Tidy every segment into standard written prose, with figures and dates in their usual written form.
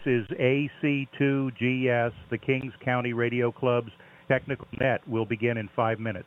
is AC2GS, the Kings County Radio Club's technical net. Will begin in 5 minutes.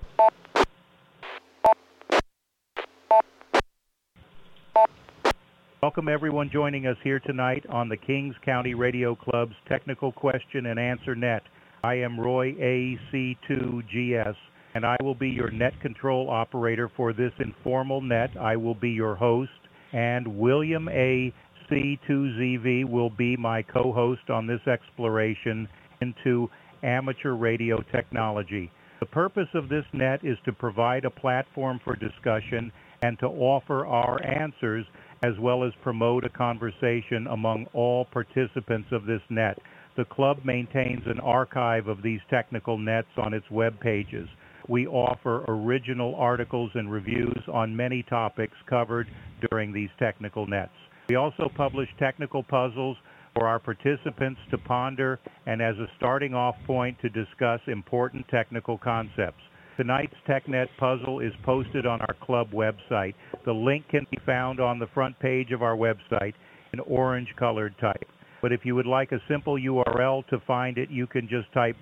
Welcome everyone joining us here tonight on the Kings County Radio Club's technical question and answer net. I am Roy AC2GS, and I will be your net control operator for this informal net. I will be your host, and William AC2ZV will be my co-host on this exploration into amateur radio technology. The purpose of this net is to provide a platform for discussion and to offer our answers, as well as promote a conversation among all participants of this net. The club maintains an archive of these technical nets on its web pages. We offer original articles and reviews on many topics covered during these technical nets. We also publish technical puzzles for our participants to ponder and as a starting off point to discuss important technical concepts. Tonight's TechNet puzzle is posted on our club website. The link can be found on the front page of our website in orange-colored type. But if you would like a simple URL to find it, you can just type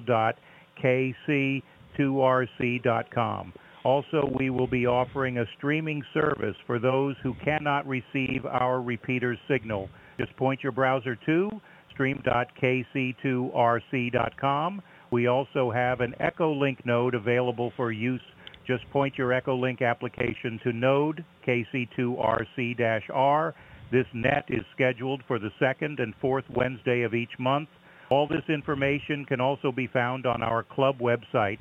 puzzle.kc2rc.com. Also, we will be offering a streaming service for those who cannot receive our repeater signal. Just point your browser to stream.kc2rc.com. We also have an Echolink node available for use. Just point your Echolink application to node KC2RC-R. This net is scheduled for the second and fourth Wednesday of each month. All this information can also be found on our club website,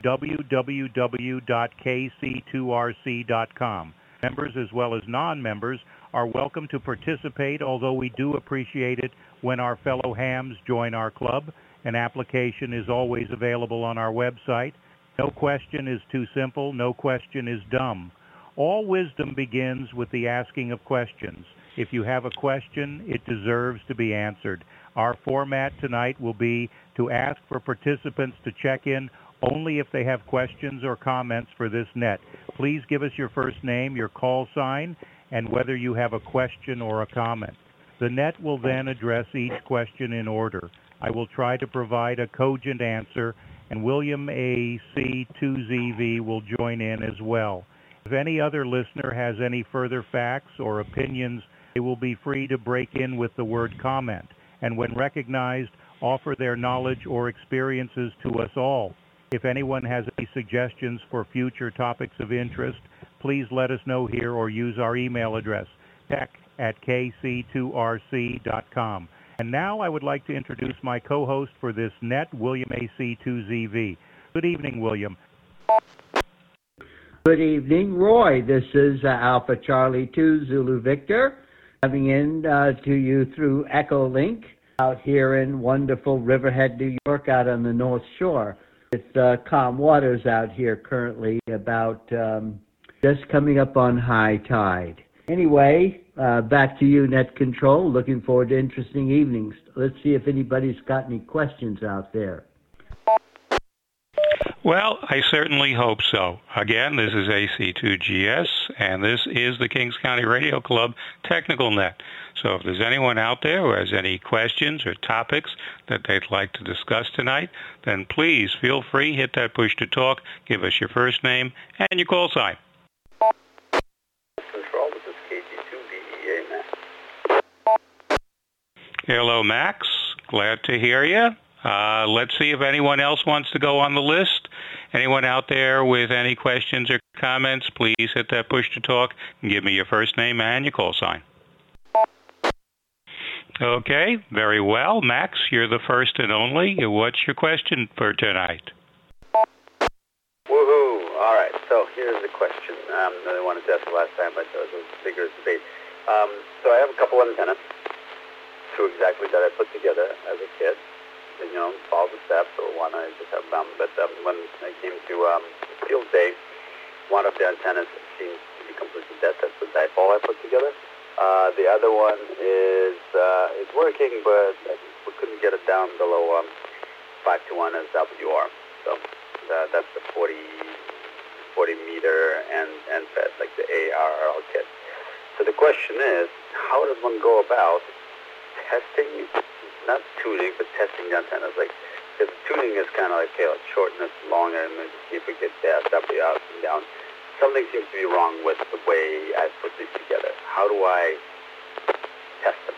www.kc2rc.com. Members as well as non-members are welcome to participate, although we do appreciate it when our fellow hams join our club. An application is always available on our website. No question is too simple. No question is dumb. All wisdom begins with the asking of questions. If you have a question, it deserves to be answered. Our format tonight will be to ask for participants to check in only if they have questions or comments for this net. Please give us your first name, your call sign, and whether you have a question or a comment. The net will then address each question in order. I will try to provide a cogent answer, and William AC2ZV will join in as well. If any other listener has any further facts or opinions, they will be free to break in with the word comment, and when recognized, offer their knowledge or experiences to us all. If anyone has any suggestions for future topics of interest, please let us know here or use our email address, tech@kc2rc.com. And now I would like to introduce my co-host for this net, William AC2ZV. Good evening, William. Good evening, Roy. This is Alpha Charlie 2 Zulu Victor, coming in to you through Echolink out here in wonderful Riverhead, New York, out on the North Shore. It's calm waters out here currently, about just coming up on high tide. Anyway, back to you, Net Control. Looking forward to interesting evenings. Let's see if anybody's got any questions out there. Well, I certainly hope so. Again, this is AC2GS, and this is the Kings County Radio Club Technical Net. So if there's anyone out there who has any questions or topics that they'd like to discuss tonight, then please feel free, hit that push to talk, give us your first name and your call sign. Control, this is KG2BEA, Max. Hello, Max. Glad to hear you. Let's see if anyone else wants to go on the list. Anyone out there with any questions or comments, please hit that push to talk and give me your first name and your call sign. Okay, very well. Max, you're the first and only. What's your question for tonight? Woohoo! All right, so here's the question. I wanted to ask the last time, but it was a bigger debate. So I have a couple antennas, two exactly that I put together as a kid. You know, follow the steps, or one I just have them. But when I came to field day, one of the antennas seems to be completely dead. That's the dipole I put together. The other one is working, but we couldn't get it down below 5 to 1 as WR. So that's the 40 meter and fed, like the ARRL kit. So the question is, how does one go about testing, not tuning, but testing the antennas. Like, because tuning is kind of like, okay, let's shorten this longer and then see if we get W out and down. Something seems to be wrong with the way I put these together. How do I test them?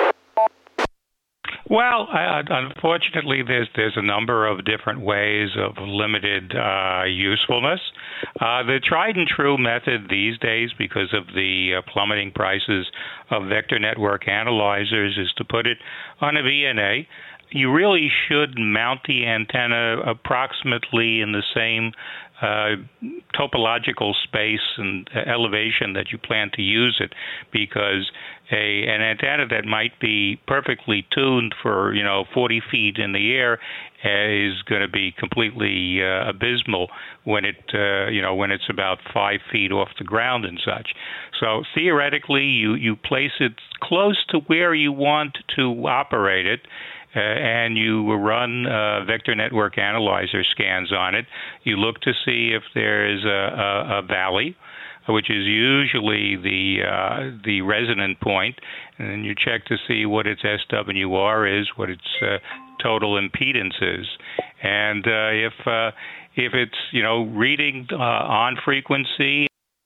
Well, unfortunately, there's a number of different ways of limited usefulness. The tried and true method these days, because of the plummeting prices of vector network analyzers, is to put it on a VNA. You really should mount the antenna approximately in the same topological space and elevation that you plan to use it, because an antenna that might be perfectly tuned for 40 feet in the air is going to be completely abysmal when when it's about 5 feet off the ground and such. So theoretically, you place it close to where you want to operate it. And you run vector network analyzer scans on it. You look to see if there is a valley, which is usually the resonant point, and then you check to see what its SWR is, what its total impedance is, and if it's reading on frequency.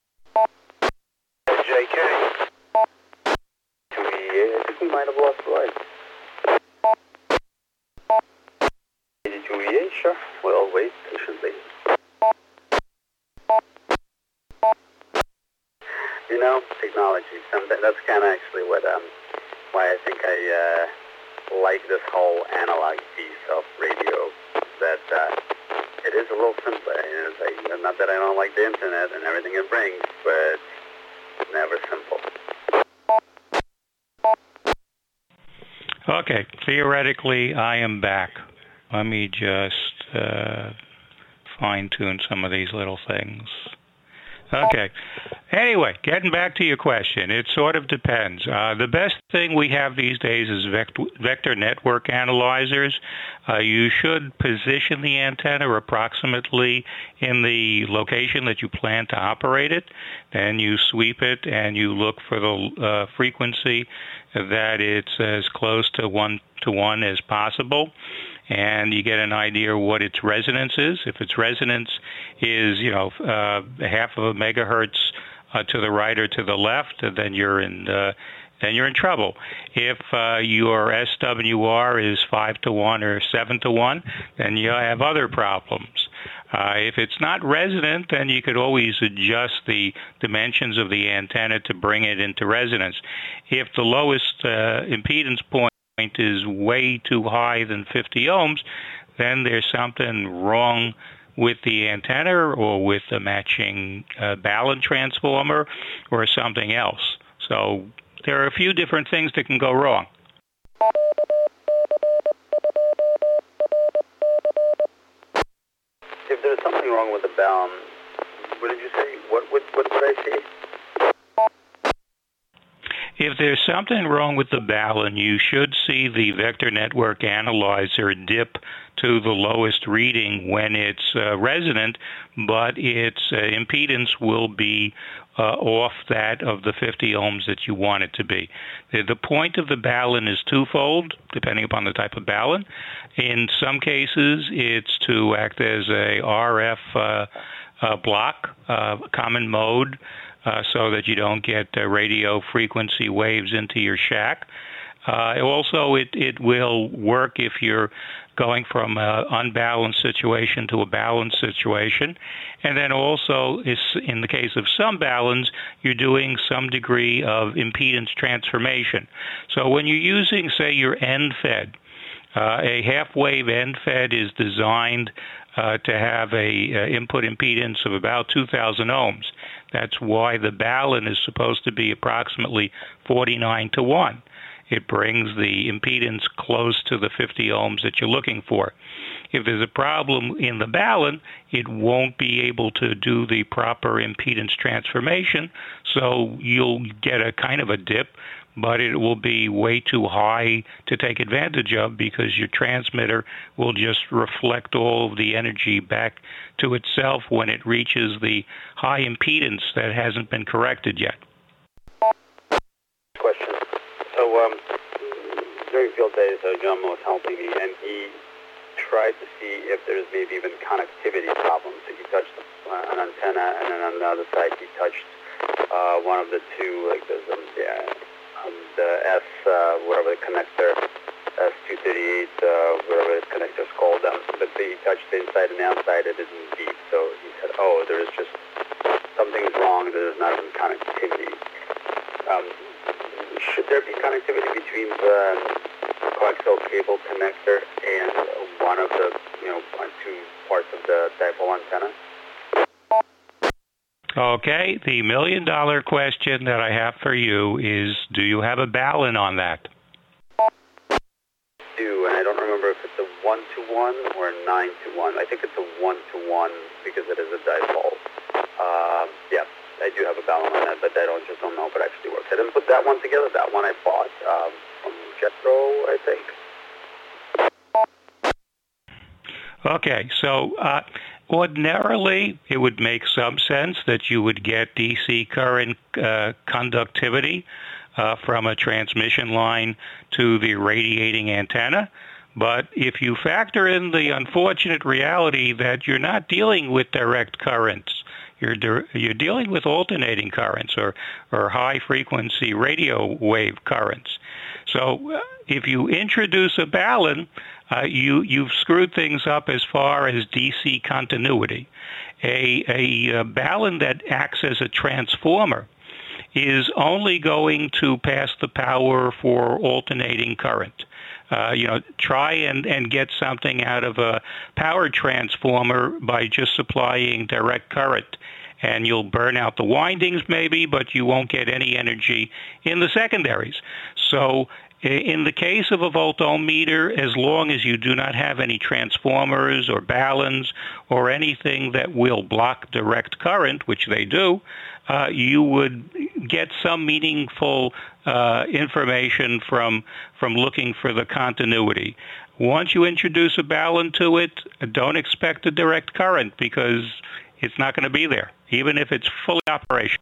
JK, I think we might have lost the line. 82EA, sure. We'll wait patiently. Technology. That's kind of actually why I think I like this whole analog piece of radio. That it is a little simpler. It's like, not that I don't like the internet and everything it brings, but it's never simple. Okay, theoretically, I am back. Let me just fine-tune some of these little things. Okay. Anyway, getting back to your question, it sort of depends. The best thing we have these days is vector network analyzers. You should position the antenna approximately in the location that you plan to operate it. Then you sweep it and you look for the frequency that it's as close to 1-to-1 as possible. And you get an idea what its resonance is. If its resonance is, half of a megahertz to the right or to the left, then you're in trouble. If your SWR is 5-to-1 or 7-to-1, then you have other problems. If it's not resonant, then you could always adjust the dimensions of the antenna to bring it into resonance. If the lowest impedance point is way too high than 50 ohms, then there's something wrong with the antenna or with the matching balun transformer or something else. So there are a few different things that can go wrong. If there's something wrong with the balun, what did you say? What would I see? If there's something wrong with the balun, you should see the vector network analyzer dip to the lowest reading when it's resonant, but its impedance will be off that of the 50 ohms that you want it to be. The point of the balun is twofold, depending upon the type of balun. In some cases, it's to act as a RF block, common mode, so that you don't get radio frequency waves into your shack. Also, it will work if you're going from an unbalanced situation to a balanced situation. And then also, in the case of some baluns, you're doing some degree of impedance transformation. So when you're using, say, your end-fed, a half-wave end-fed is designed to have a input impedance of about 2,000 ohms. That's why the balun is supposed to be approximately 49-to-1. It brings the impedance close to the 50 ohms that you're looking for. If there's a problem in the balun, it won't be able to do the proper impedance transformation, so you'll get a kind of a dip, but it will be way too high to take advantage of because your transmitter will just reflect all of the energy back to itself when it reaches the high impedance that hasn't been corrected yet. Question. So during field day, so John was helping me, and he tried to see if there's maybe even connectivity problems. So he touched an antenna, and then on the other side he touched one of the two, like the S, whatever the connector, S238, whatever the connector's called. But he touched the inside and the outside, it didn't beep. So he said, oh, there is just something's wrong, there's not even connectivity. Should there be connectivity between the coaxial cable connector and one of the, two parts of the dipole antenna? Okay, the million-dollar question that I have for you is, do you have a balun on that? Do, and I don't remember if it's a 1-to-1 or a 9-to-1. I think it's a 1-to-1 because it is a dipole. Yeah, I do have a balun on that, but I just don't know if it actually works. I didn't put that one together. That one I bought from Jetro, I think. Okay, so ordinarily it would make some sense that you would get DC current conductivity from a transmission line to the radiating antenna. But if you factor in the unfortunate reality that you're not dealing with direct currents, you're dealing with alternating currents or high-frequency radio wave currents. So if you introduce a balun, you've screwed things up as far as DC continuity. A balun that acts as a transformer is only going to pass the power for alternating current. Try and get something out of a power transformer by just supplying direct current. And you'll burn out the windings maybe, but you won't get any energy in the secondaries. So in the case of a voltometer, as long as you do not have any transformers or baluns or anything that will block direct current, which they do, you would get some meaningful information from looking for the continuity. Once you introduce a balun to it, don't expect a direct current because it's not going to be there, even if it's fully operational.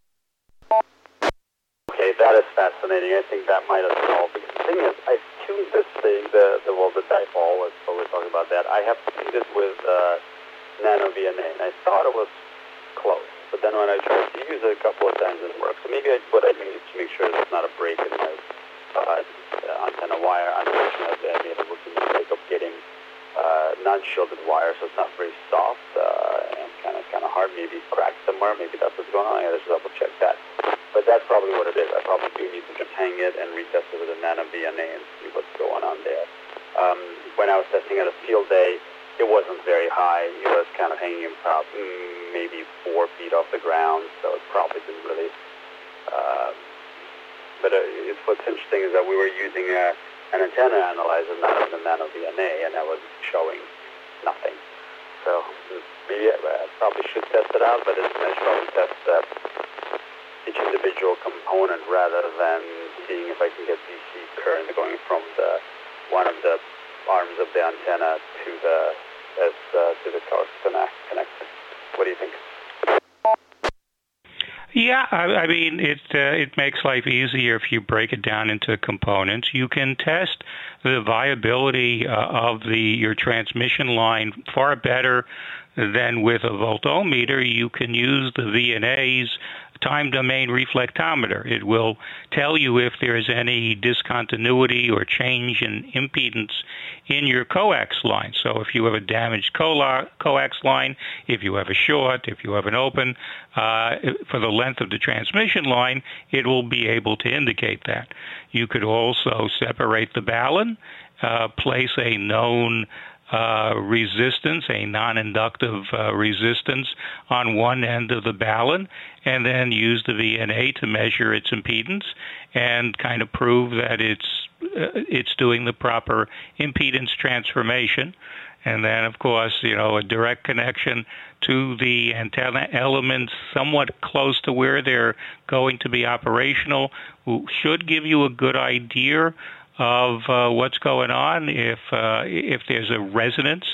Okay, that is fascinating. I think that might have solved it. The thing is, I tuned this thing, the dipole, so we're talking about that. I have tuned it with Nano VNA, and I thought it was close. But then when I tried to use it a couple of times, it worked. So maybe what I need to make sure there's not a break in my antenna wire. Unfortunately, I made a rookie mistake of getting non-shielded wire, so it's not very soft and kind of hard. Maybe cracked somewhere. Maybe that's what's going on. I gotta just double check that. But that's probably what it is. I probably do need to just hang it and retest it with a Nano VNA and see what's going on there. When I was testing at a field day, it wasn't very high. It was kind of hanging about maybe 4 feet off the ground, so it probably didn't really. But what's interesting is that we were using an antenna analyzer, not the Nano VNA, and that was showing nothing. So maybe I probably should test it out, but I should probably test each individual component rather than seeing if I can get DC current going from one of the arms of the antenna to the coax connector. What do you think? Yeah, I mean, it makes life easier if you break it down into components. You can test the viability of your transmission line far better than with a voltometer. You can use the VNA's time domain reflectometer. It will tell you if there is any discontinuity or change in impedance in your coax line. So if you have a damaged coax line, if you have a short, if you have an open, for the length of the transmission line, it will be able to indicate that. You could also separate the balun, place a known resistance, a non-inductive resistance on one end of the balun, and then use the VNA to measure its impedance and kind of prove that it's doing the proper impedance transformation. And then, of course, a direct connection to the antenna elements somewhat close to where they're going to be operational should give you a good idea of what's going on. If there's a resonance,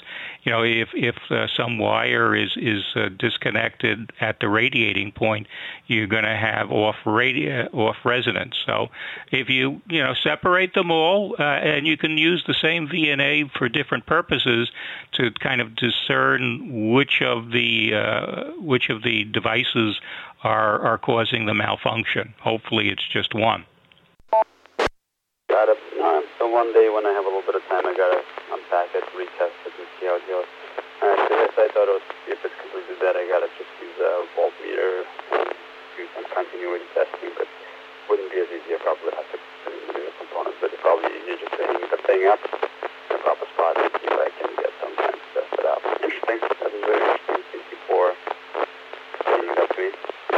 if some wire is disconnected at the radiating point, you're going to have off resonance. So if you separate them all, and you can use the same VNA for different purposes to kind of discern which of the devices are causing the malfunction. Hopefully, it's just one. Got it. So one day when I have a little bit of time, I gotta unpack it, retest it, and see how it goes. I thought if it's completely dead, I gotta just use a voltmeter and do some continuity testing, but wouldn't be as easy. I probably have to put in the components, but it's probably easier just to hang the thing up in a proper spot and see what I can get sometimes to test it out. Interesting. That is very interesting. Thank you for bringing that to me.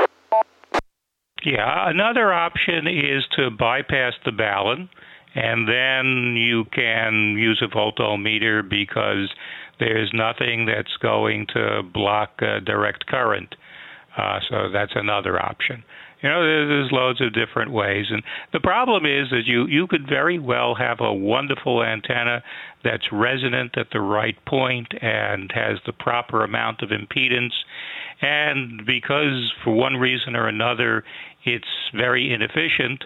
Yeah, another option is to bypass the balun, and then you can use a voltometer because there's nothing that's going to block direct current. So that's another option. There's loads of different ways. And the problem is that you could very well have a wonderful antenna that's resonant at the right point and has the proper amount of impedance. And because for one reason or another it's very inefficient,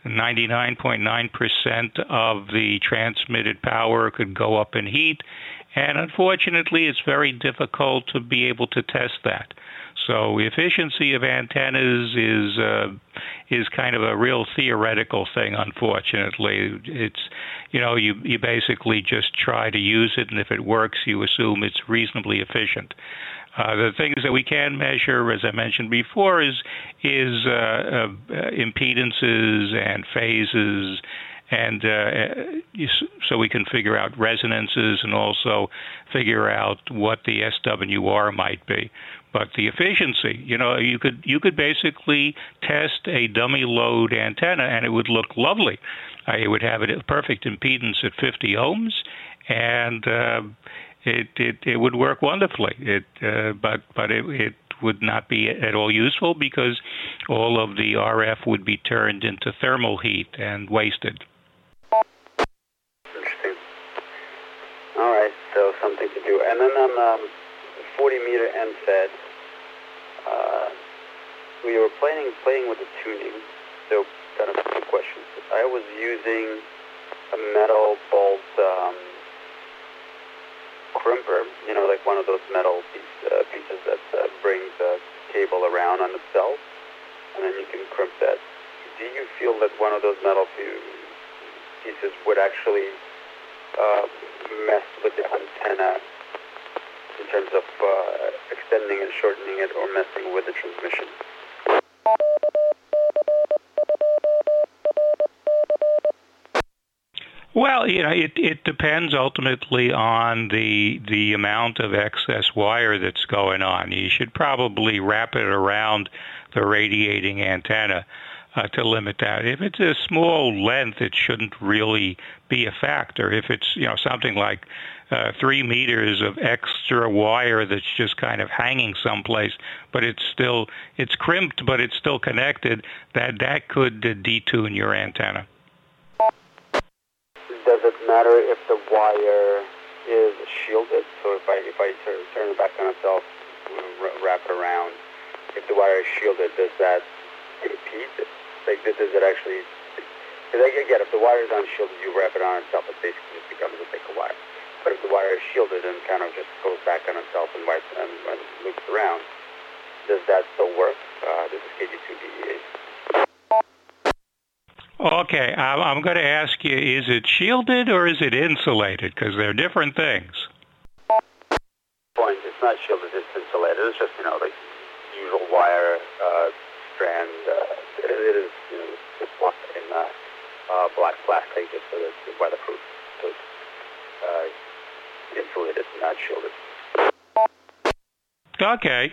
99.9% of the transmitted power could go up in heat. And unfortunately, it's very difficult to be able to test that. So efficiency of antennas is kind of a real theoretical thing, unfortunately. It's, you basically just try to use it, and if it works, you assume it's reasonably efficient. The things that we can measure, as I mentioned before, is impedances and phases, and so we can figure out resonances and also figure out what the SWR might be. But the efficiency, you could basically test a dummy load antenna and it would look lovely. It would have a perfect impedance at 50 ohms, and it would work wonderfully. But it would not be at all useful because all of the RF would be turned into thermal heat and wasted. Interesting. All right, so something to do. And then on 40-meter NFET, we were playing with the tuning. So kind of two questions. I was using a metal bolt crimper, like one of those metal pieces that brings the cable around on itself, and then you can crimp that. Do you feel that one of those metal pieces would actually mess with the antenna in terms of extending and shortening it or messing with the transmission? Well, it depends ultimately on the amount of excess wire that's going on. You should probably wrap it around the radiating antenna to limit that. If it's a small length, it shouldn't really be a factor. If it's something like 3 meters of extra wire that's just kind of hanging someplace, but it's crimped, but it's still connected, that could detune your antenna. Does it matter if the wire is shielded? So if I turn it back on itself, wrap it around, if the wire is shielded, does that impede it? Like, does it actually? Because I get if the wire is unshielded, you wrap it on itself, it basically just becomes a thicker wire. But if the wire is shielded and kind of just goes back on itself and loops around, does that still work? This is KG2DEA. Okay, I'm going to ask you, is it shielded or is it insulated? Because they're different things. Point, it's not shielded, it's insulated. It's just, the usual wire strand. It is, just in black plastic, just so that it's weatherproof. So it's insulated, not shielded. Okay.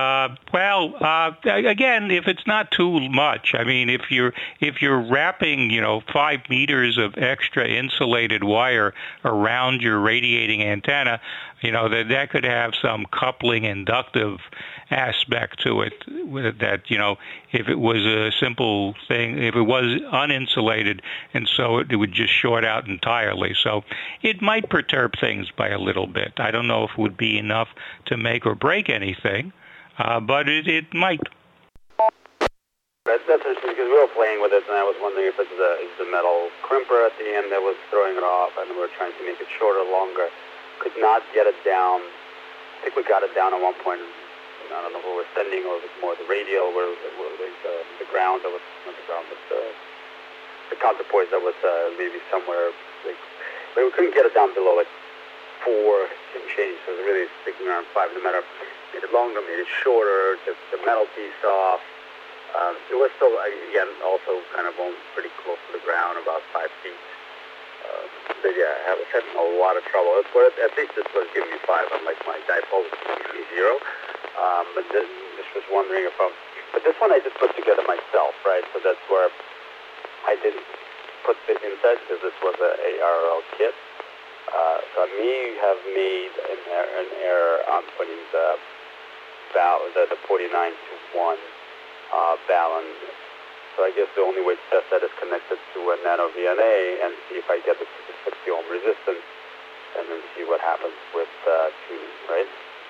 Again, if it's not too much, I mean, if you're wrapping, 5 meters of extra insulated wire around your radiating antenna, that could have some coupling inductive aspect to it. That if it was a simple thing, if it was uninsulated, and so it would just short out entirely. So it might perturb things by a little bit. I don't know if it would be enough to make or break anything, but it might. That's interesting because we were playing with it, and I was wondering if it's the metal crimper at the end that was throwing it off, and we were trying to make it shorter, longer. Could not get it down. I think we got it down at one point. I don't know if we were sending or if it was more the radio where the ground that was, not the ground, but the counterpoise that was maybe somewhere. But we couldn't get it down below 4 and change, so it was really sticking around 5. No matter made it longer, made it shorter, took the metal piece off. It was still, again, also kind of pretty close to the ground, about 5 feet. But yeah, I was having a lot of trouble. At least this was giving me 5, unlike my dipole, which was giving me 0. But just was wondering if but this one I just put together myself, right? So that's where I didn't put the inside because this was a ARRL kit. So I may have made an error on putting the 49 to 1 balance. So I guess the only way to test that is connected to a nano VNA and see if I get the 60 ohm resistance, and then see what happens with tuning, right?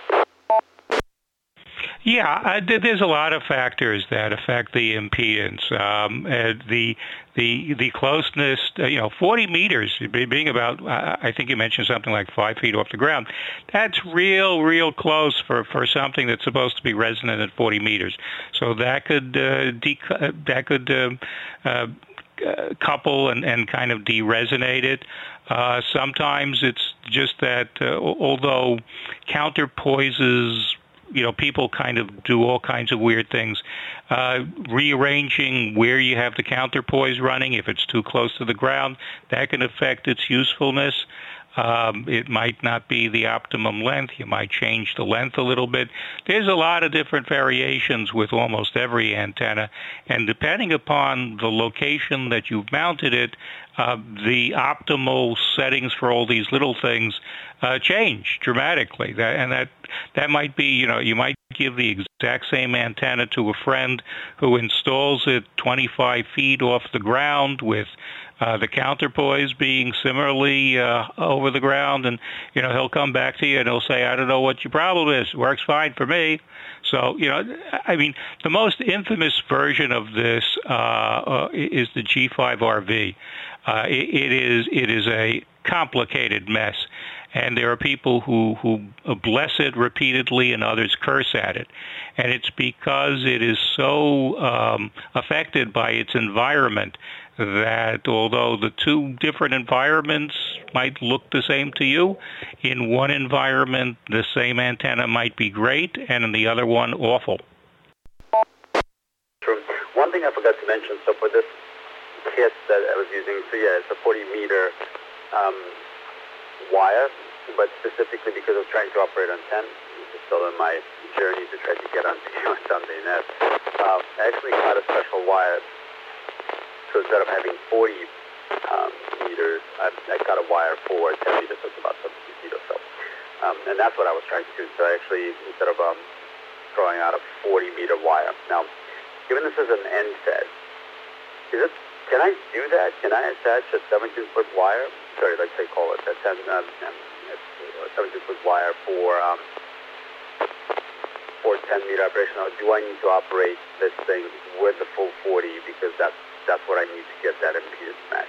Yeah, there's a lot of factors that affect the impedance. The closeness, 40 meters, being about, I think you mentioned something like 5 feet off the ground. That's real close for something that's supposed to be resonant at 40 meters. So that could couple and kind of deresonate it. Sometimes it's just that although counterpoises, people kind of do all kinds of weird things. Rearranging where you have the counterpoise running, if it's too close to the ground, that can affect its usefulness. It might not be the optimum length. You might change the length a little bit. There's a lot of different variations with almost every antenna, and depending upon the location that you've mounted it, the optimal settings for all these little things change dramatically. That might be, you might give the exact same antenna to a friend who installs it 25 feet off the ground with the counterpoise being similarly over the ground, and he'll come back to you and he'll say, I don't know what your problem is. It works fine for me. So I mean, the most infamous version of this is the G5RV. It is a complicated mess, and there are people who bless it repeatedly and others curse at it. And it's because it is so affected by its environment that although the two different environments might look the same to you, in one environment the same antenna might be great, and in the other one awful. True. One thing I forgot to mention, so for this kit that I was using, so yeah, it's a 40-meter wire, but specifically because I was trying to operate on 10, which is still in my journey to try to get onto Sunday net. I actually got a special wire. So instead of having 40 meters, I got a wire for 10 meters, so it's about 70 feet or so. And that's what I was trying to do. So I actually, instead of throwing out a 40-meter wire. Now, given this is an end fed, can I do that? Can I attach a 17-foot wire? Sorry, let's say call it a 17-foot wire for 10-meter operation, or do I need to operate this thing with the full 40 because that's what I need to get that impedance match?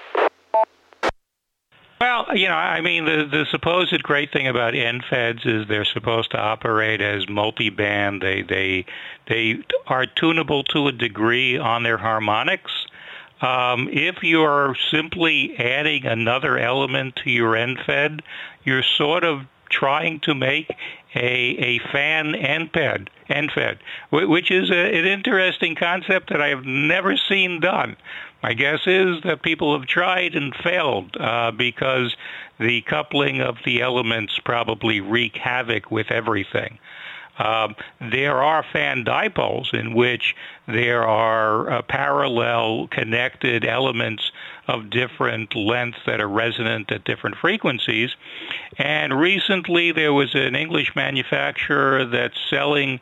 Well, I mean, the supposed great thing about NFEDs is they're supposed to operate as multi-band. They are tunable to a degree on their harmonics. If you're simply adding another element to your NFED, you're sort of trying to make a fan NFED, which is an interesting concept that I have never seen done. My guess is that people have tried and failed because the coupling of the elements probably wreak havoc with everything. There are fan dipoles in which there are parallel connected elements of different lengths that are resonant at different frequencies. And recently there was an English manufacturer that's selling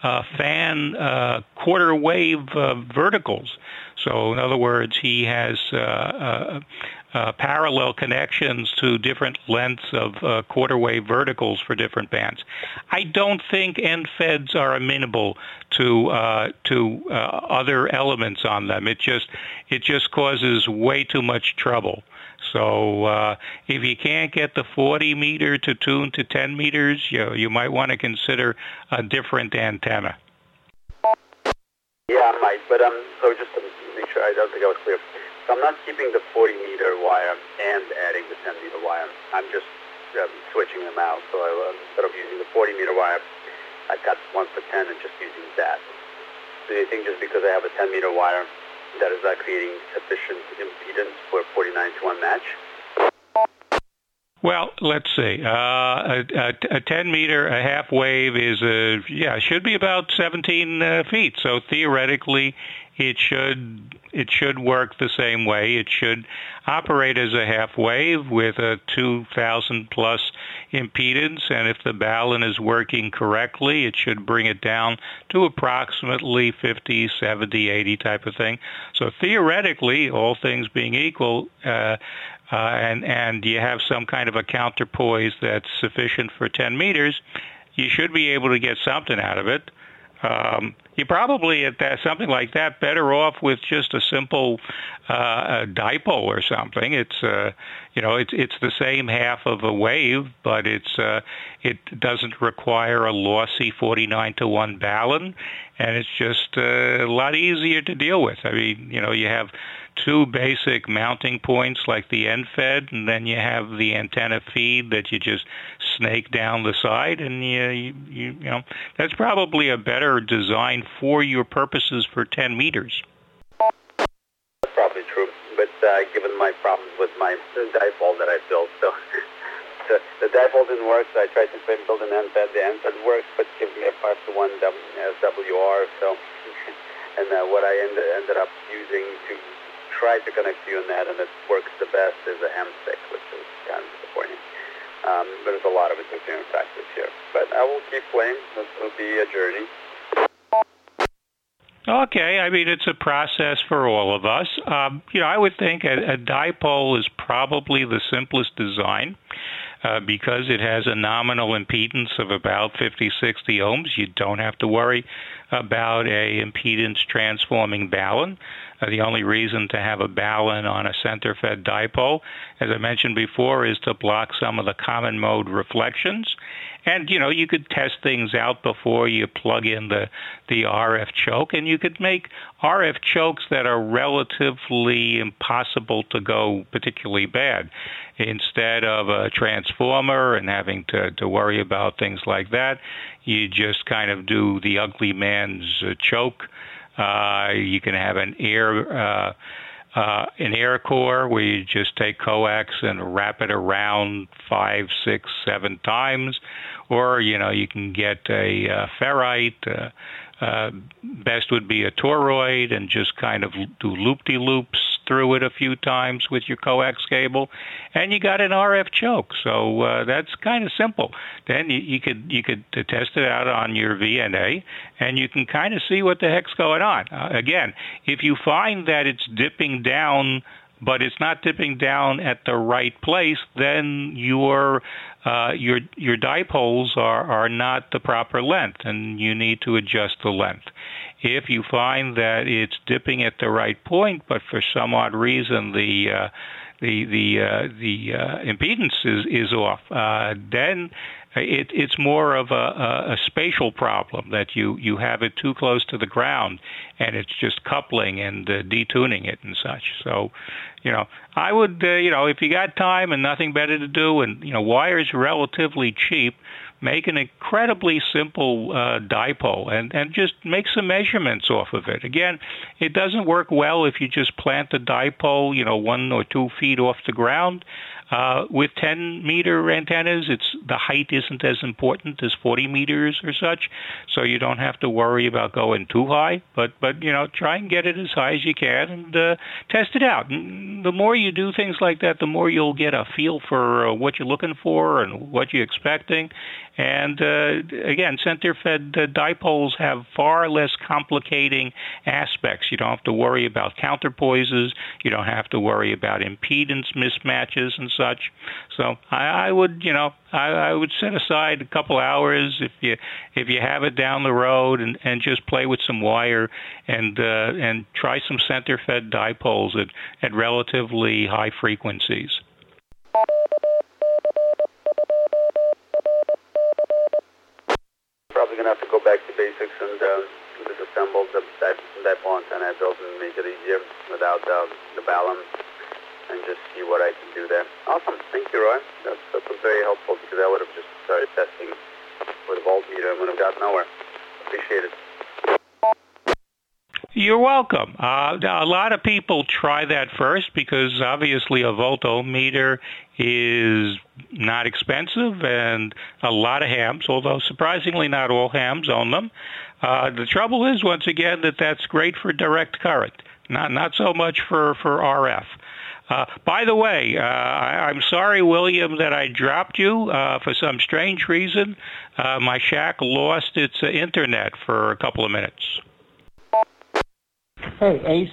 fan quarter wave verticals. So in other words, he has parallel connections to different lengths of quarter wave verticals for different bands. I don't think end feds are amenable to other elements on them. It just causes way too much trouble. So if you can't get the 40 meter to tune to 10 meters, you might want to consider a different antenna. Yeah, I might. But so just to make sure, I don't think I was clear. So I'm not keeping the 40-meter wire and adding the 10-meter wire. I'm just switching them out. So instead of using the 40-meter wire, I got one for 10 and just using that. Do you think just because I have a 10-meter wire, that is not creating sufficient impedance for a 49-to-1 match? Well, let's see. A 10 meter, a half wave is should be about 17 feet. So theoretically, it should work the same way. It should operate as a half wave with a 2,000 plus impedance, and if the balun is working correctly, it should bring it down to approximately 50, 70, 80 type of thing. So theoretically, all things being equal, and you have some kind of a counterpoise that's sufficient for 10 meters, you should be able to get something out of it. You're probably at something like that better off with just a simple dipole or something. It's it's the same half of a wave, but it doesn't require a lossy 49-to-1 balun, and it's just a lot easier to deal with. I mean, you have two basic mounting points like the end fed, and then you have the antenna feed that you just snake down the side, and you that's probably a better design for your purposes for 10 meters. That's probably true, but given my problems with my dipole that I built, so the dipole didn't work, so I tried to build an end fed. The end fed works, but gives me a 5-to-1 SWR, so and what I ended up using to try to connect to UNet, and it works the best, is a M6, which is kind of disappointing. There's a lot of interference factors here, but I will keep playing. This will be a journey. Okay, I mean, it's a process for all of us. I would think a dipole is probably the simplest design because it has a nominal impedance of about 50, 60 ohms. You don't have to worry about a impedance transforming balun. The only reason to have a balun on a center-fed dipole, as I mentioned before, is to block some of the common mode reflections. And, you could test things out before you plug in the RF choke, and you could make RF chokes that are relatively impossible to go particularly bad. Instead of a transformer and having to worry about things like that, you just kind of do the ugly man's choke. You can have an air core where you just take coax and wrap it around 5, 6, 7 times, or you can get a ferrite. Best would be a toroid, and just kind of do loop-de-loops through it a few times with your coax cable, and you got an RF choke. So that's kind of simple. Then you could test it out on your VNA, and you can kind of see what the heck's going on. Again, if you find that it's dipping down, but it's not dipping down at the right place, then your dipoles are not the proper length, and you need to adjust the length. If you find that it's dipping at the right point, but for some odd reason the impedance is off, then it's more of a spatial problem, that you have it too close to the ground and it's just coupling and detuning it and such. So, I would, if you got time and nothing better to do, and wire's relatively cheap, make an incredibly simple dipole and just make some measurements off of it. Again, it doesn't work well if you just plant the dipole, 1 or 2 feet off the ground. With 10-meter antennas, the height isn't as important as 40 meters or such, so you don't have to worry about going too high. But try and get it as high as you can and test it out. And the more you do things like that, the more you'll get a feel for what you're looking for and what you're expecting. And again, center-fed dipoles have far less complicating aspects. You don't have to worry about counterpoises. You don't have to worry about impedance mismatches and such. So I would set aside a couple hours if you have it down the road and just play with some wire and try some center-fed dipoles at relatively high frequencies. Probably going to have to go back to basics and disassemble the dipole antenna I built and make it easier without the balance and just see what I can do there. Awesome. Thank you, Roy. That was very helpful because I would have just started testing with a voltmeter and would have got nowhere. Appreciate it. You're welcome. A lot of people try that first because obviously a voltometer is not expensive and a lot of hams, although surprisingly not all hams own them. The trouble is, once again, that's great for direct current, not so much for RF. By the way, I'm sorry, William, that I dropped you for some strange reason. My shack lost its internet for a couple of minutes. Hey,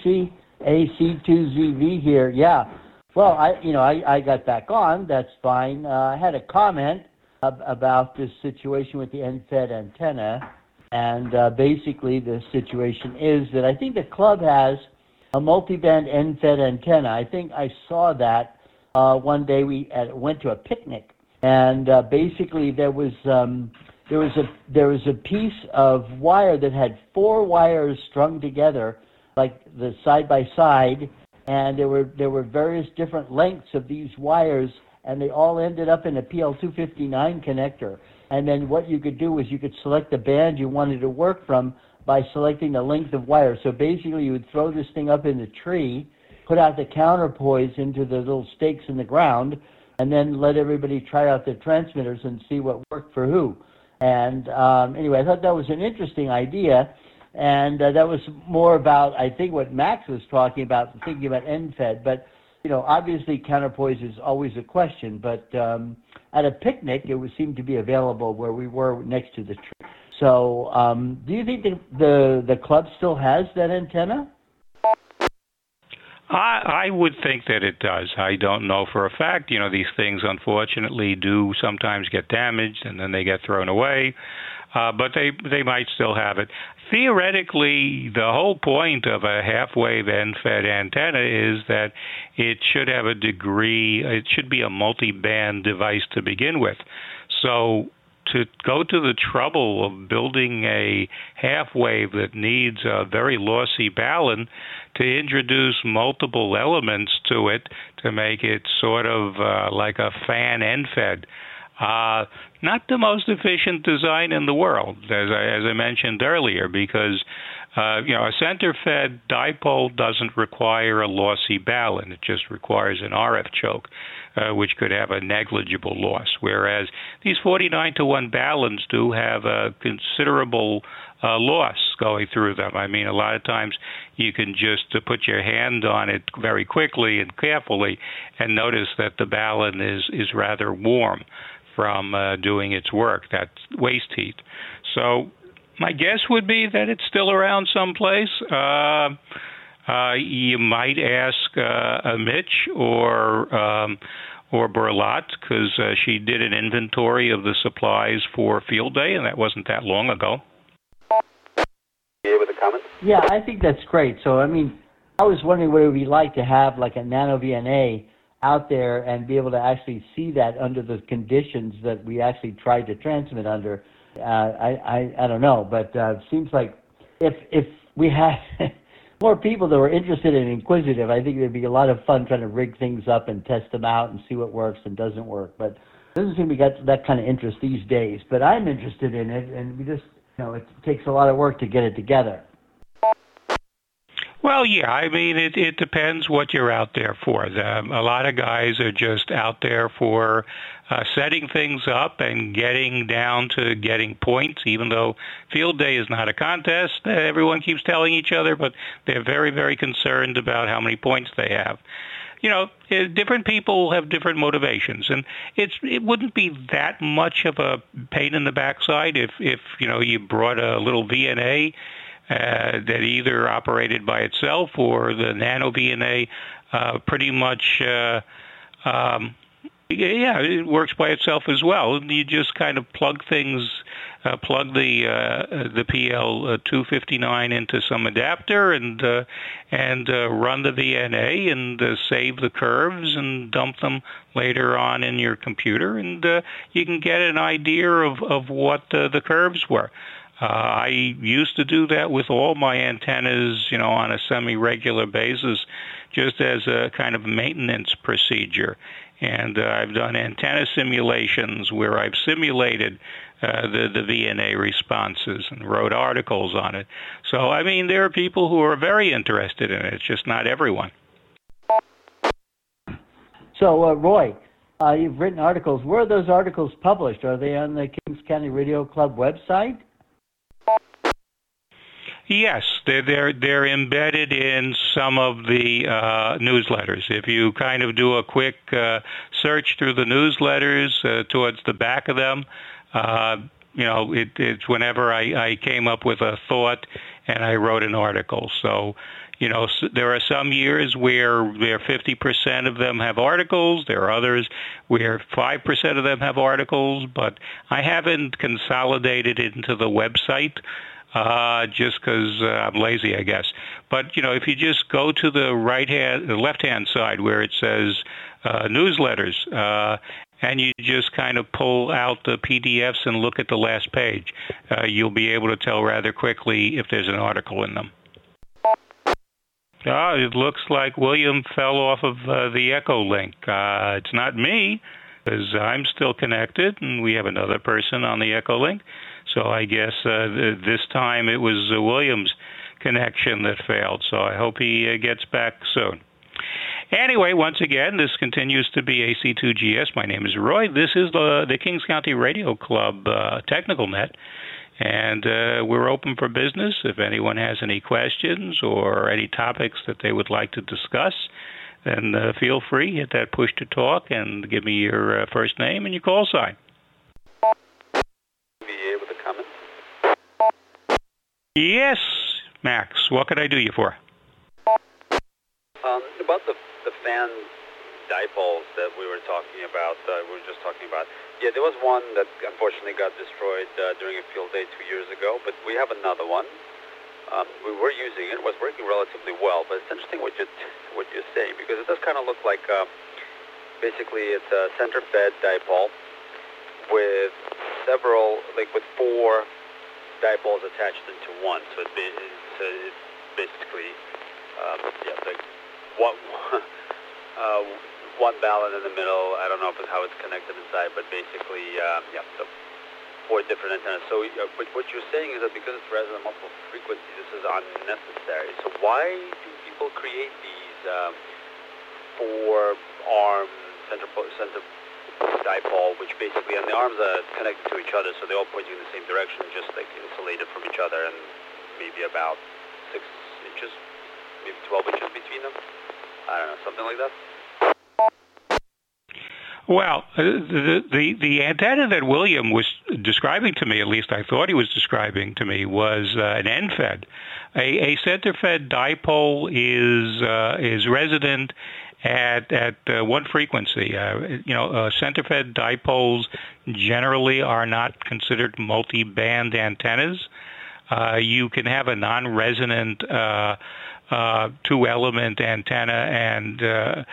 AC2ZV here. Yeah. Well, I got back on. That's fine. I had a comment about this situation with the NFED antenna, and basically the situation is that I think the club has a multiband NFED antenna. I think I saw that one day. We went to a picnic, and basically there was a piece of wire that had 4 wires strung together, like the side by side, and there were various different lengths of these wires, and they all ended up in a PL259 connector. And then what you could do is you could select the band you wanted to work from by selecting the length of wire. So basically you would throw this thing up in the tree, put out the counterpoise into the little stakes in the ground, and then let everybody try out their transmitters and see what worked for who. And anyway, I thought that was an interesting idea. And that was more about, I think, what Max was talking about, thinking about NFED. But, obviously counterpoise is always a question. But at a picnic, it would seem to be available where we were next to the tree. So do you think the club still has that antenna? I would think that it does. I don't know for a fact. These things, unfortunately, do sometimes get damaged, and then they get thrown away. But they might still have it. Theoretically, the whole point of a half-wave NFED antenna is that it should have it should be a multi-band device to begin with. So to go to the trouble of building a half-wave that needs a very lossy balun, to introduce multiple elements to it to make it sort of like a fan NFED, not the most efficient design in the world, as I mentioned earlier, because a center-fed dipole doesn't require a lossy balun. It just requires an RF choke, which could have a negligible loss, whereas these 49-to-1 baluns do have a considerable loss going through them. I mean, a lot of times you can just put your hand on it very quickly and carefully and notice that the balun is rather warm from doing its work. That's waste heat. So my guess would be that it's still around someplace. You might ask Mitch or Berlat, because she did an inventory of the supplies for Field Day, and that wasn't that long ago. You with a comment? Yeah, I think that's great. So, I mean, I was wondering what it would be like to have like a nano VNA out there and be able to actually see that under the conditions that we actually tried to transmit under. I don't know, but it seems like if we had more people that were interested and inquisitive. I think there'd be a lot of fun trying to rig things up and test them out and see what works and doesn't work. But it doesn't seem we got that kind of interest these days. But I'm interested in it, and we just, it takes a lot of work to get it together. Well, yeah, I mean, it depends what you're out there for. A lot of guys are just out there for setting things up and getting down to getting points, even though field day is not a contest. Everyone keeps telling each other, but they're very, very concerned about how many points they have. Different people have different motivations, and it wouldn't be that much of a pain in the backside if you brought a little VNA that either operated by itself or the nano VNA pretty much, it works by itself as well. You just kind of plug the PL259 into some adapter and run the VNA and save the curves and dump them later on in your computer, and you can get an idea of what the curves were. I used to do that with all my antennas, on a semi-regular basis, just as a kind of maintenance procedure. And I've done antenna simulations where I've simulated the VNA responses and wrote articles on it. So, I mean, there are people who are very interested in it. It's just not everyone. So, Roy, you've written articles. Where are those articles published? Are they on the Kings County Radio Club website? Yes, they're embedded in some of the newsletters. If you kind of do a quick search through the newsletters towards the back of them, it's whenever I came up with a thought and I wrote an article. So, there are some years where 50% of them have articles. There are others where 5% of them have articles, but I haven't consolidated it into the website. Just because I'm lazy, I guess. But, if you just go to the left-hand side where it says newsletters, and you just kind of pull out the PDFs and look at the last page, you'll be able to tell rather quickly if there's an article in them. It looks like William fell off of the Echo link. It's not me, because I'm still connected, and we have another person on the Echo link. So I guess this time it was William's connection that failed. So I hope he gets back soon. Anyway, once again, this continues to be AC2GS. My name is Roy. This is the Kings County Radio Club Technical Net. And we're open for business. If anyone has any questions or any topics that they would like to discuss, then feel free, hit that push to talk and give me your first name and your call sign. Yes, Max. What could I do you for? About the fan dipoles that we were talking about, Yeah, there was one that unfortunately got destroyed during a field day 2 years ago, but we have another one. We were using it. It was working relatively well, but it's interesting what you're saying, because it does kind of look like basically it's a center-fed dipole with with 4 dipoles attached into one, so it's basically one balun in the middle. I don't know how it's connected inside, but basically, so 4 different antennas. So what you're saying is that because it's resonant multiple frequency, this is unnecessary. So why do people create these 4-arm center dipole, which basically, and the arms are connected to each other, so they're all pointing in the same direction, just like insulated from each other, and maybe about 6 inches, maybe 12 inches between them? I don't know, something like that? Well, the antenna that William was describing to me, at least I thought he was describing to me, was an end-fed. A center-fed dipole is resonant at one frequency. Center-fed dipoles generally are not considered multi-band antennas. You can have a non-resonant 2-element antenna and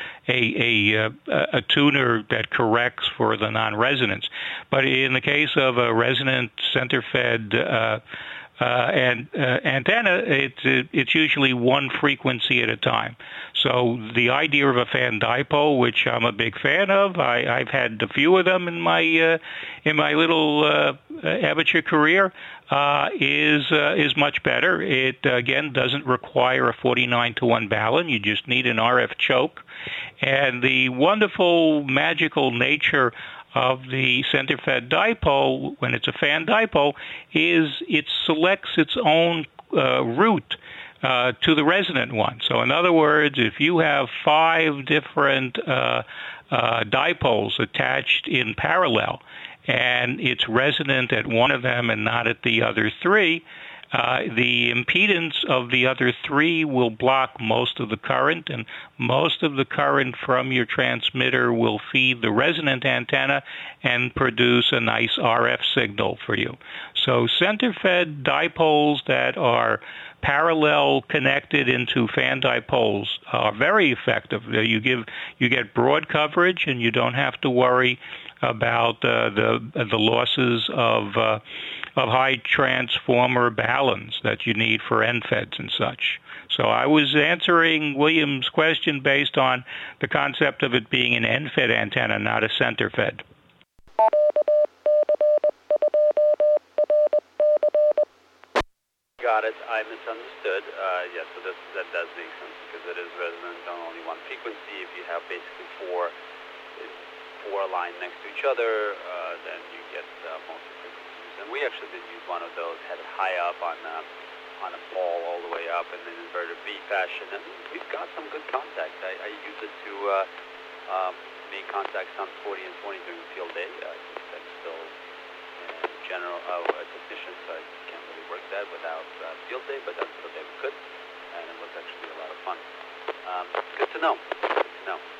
a tuner that corrects for the non-resonance. But in the case of a resonant center-fed antenna, it's usually one frequency at a time. So the idea of a fan dipole, which I'm a big fan of, I've had a few of them in my little amateur career, is much better. It again doesn't require a 49-to-1 balun. You just need an RF choke, and the wonderful magical nature of the center-fed dipole, when it's a fan dipole, is it selects its own route to the resonant one. So in other words, if you have 5 different dipoles attached in parallel, and it's resonant at one of them and not at the other 3, the impedance of the other 3 will block most of the current, and most of the current from your transmitter will feed the resonant antenna and produce a nice RF signal for you. So center-fed dipoles that are parallel connected into fan dipoles are very effective. You get broad coverage, and you don't have to worry about the losses of high transformer baluns that you need for NFEDs and such. So I was answering William's question based on the concept of it being an NFED antenna, not a center-fed. Got it. I misunderstood. Yes, so that does make sense because it is resonant on only one frequency. If you have basically four aligned next to each other, then you get multiple frequencies. And we actually did use one of those, had it high up on a pole all the way up in an inverted V fashion, and we've got some good contact. I use it to make contacts on 40 and 20 during field day. I think that's still in general a technician, so I can't really work that without field day, but that's what they could, and it was actually a lot of fun. Good to know. Good to know.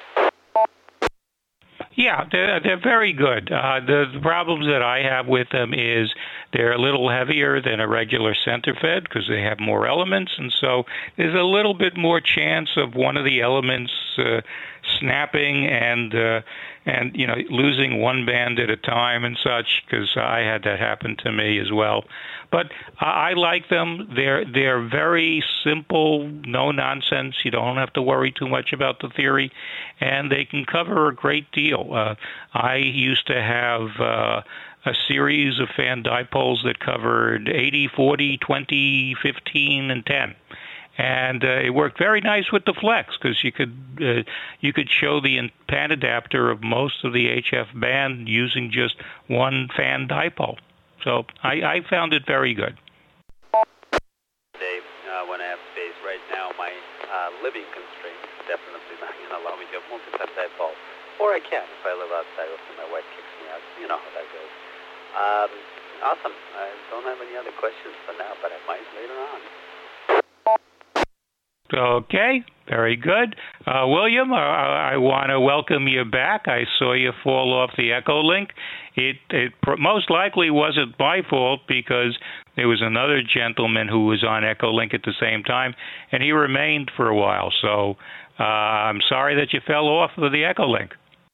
Yeah, they're very good. The problems that I have with them is they're a little heavier than a regular center-fed because they have more elements, and so there's a little bit more chance of one of the elements snapping and losing one band at a time and such, because I had that happen to me as well. But I like them. They're very simple, no nonsense. You don't have to worry too much about the theory, and they can cover a great deal. I used to have a series of fan dipoles that covered 80, 40, 20, 15, and 10. And it worked very nice with the flex because you could show the pan adapter of most of the HF band using just one fan dipole. So I found it very good. Dave, when I have space right now, my living constraints definitely not going to allow me to have multi-fan dipole. Or I can if I live outside or my wife kicks me out. You know how that goes. Awesome. I don't have any other questions for now, but I might later on. Okay, very good. William, I want to welcome you back. I saw you fall off the Echolink. It most likely wasn't my fault because there was another gentleman who was on Echolink at the same time, and he remained for a while. So I'm sorry that you fell off of the Echolink.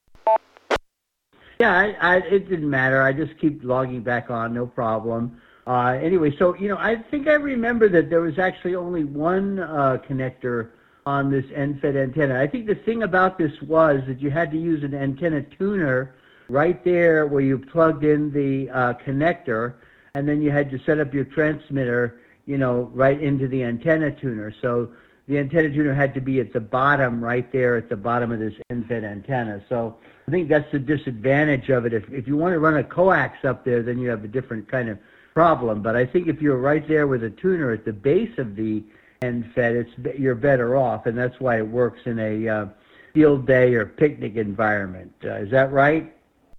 Yeah, it didn't matter. I just keep logging back on, no problem. Anyway, so, I think I remember that there was actually only one connector on this NFED antenna. I think the thing about this was that you had to use an antenna tuner right there where you plugged in the connector, and then you had to set up your transmitter, right into the antenna tuner. So the antenna tuner had to be at the bottom, right there at the bottom of this NFED antenna. So I think that's the disadvantage of it. If you want to run a coax up there, then you have a different kind of problem. But I think if you're right there with a tuner at the base of the NFED, you're better off, and that's why it works in a field day or picnic environment. Is that right?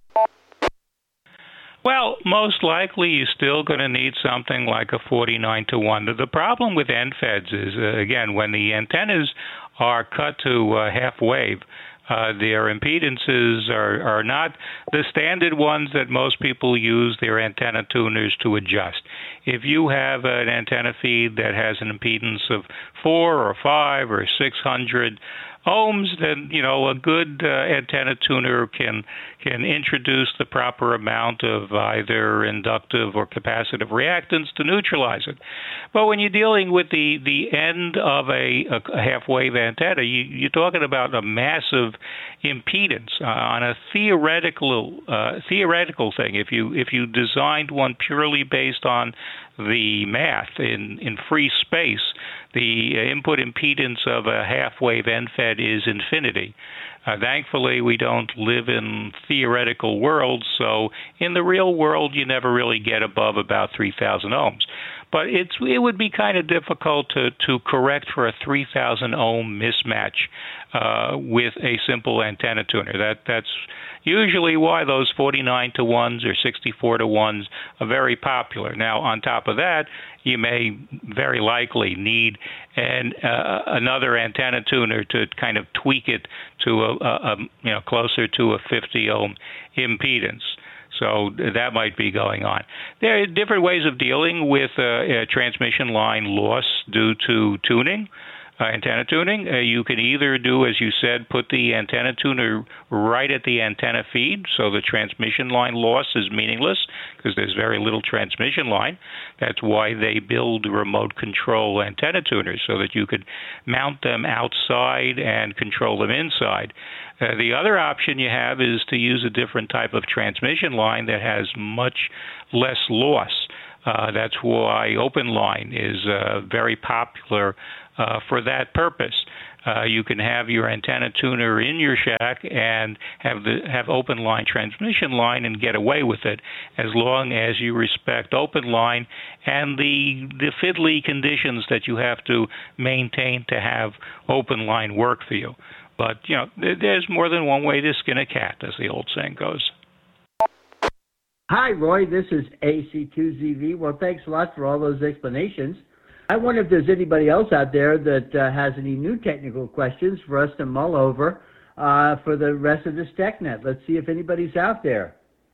Well, most likely you're still going to need something like a 49-to-1. The problem with NFEDs is, again, when the antennas are cut to half wave, their impedances are not the standard ones that most people use their antenna tuners to adjust. If you have an antenna feed that has an impedance of 4 or 5 or 600, ohms, then a good antenna tuner can introduce the proper amount of either inductive or capacitive reactance to neutralize it. But when you're dealing with the end of a half-wave antenna, you're talking about a massive impedance on a theoretical thing. If you designed one purely based on the math in free space, the input impedance of a half-wave end-fed is infinity. Thankfully, we don't live in theoretical worlds, so in the real world, you never really get above about 3,000 ohms. But it would be kind of difficult to correct for a 3,000 ohm mismatch with a simple antenna tuner. That's usually why those 49 to 1s or 64 to 1s are very popular. Now, on top of that, you may very likely need another antenna tuner to kind of tweak it to closer to a 50 ohm impedance. So that might be going on. There are different ways of dealing with transmission line loss due to tuning. Antenna tuning, you can either do, as you said, put the antenna tuner right at the antenna feed, so the transmission line loss is meaningless because there's very little transmission line. That's why they build remote control antenna tuners, so that you could mount them outside and control them inside. The other option you have is to use a different type of transmission line that has much less loss. That's why open line is very popular for that purpose. You can have your antenna tuner in your shack and have open line transmission line and get away with it, as long as you respect open line and the fiddly conditions that you have to maintain to have open line work for you. But there's more than one way to skin a cat, as the old saying goes. Hi, Roy. This is AC2ZV. Well, thanks a lot for all those explanations. I wonder if there's anybody else out there that has any new technical questions for us to mull over for the rest of this TechNet. Let's see if anybody's out there.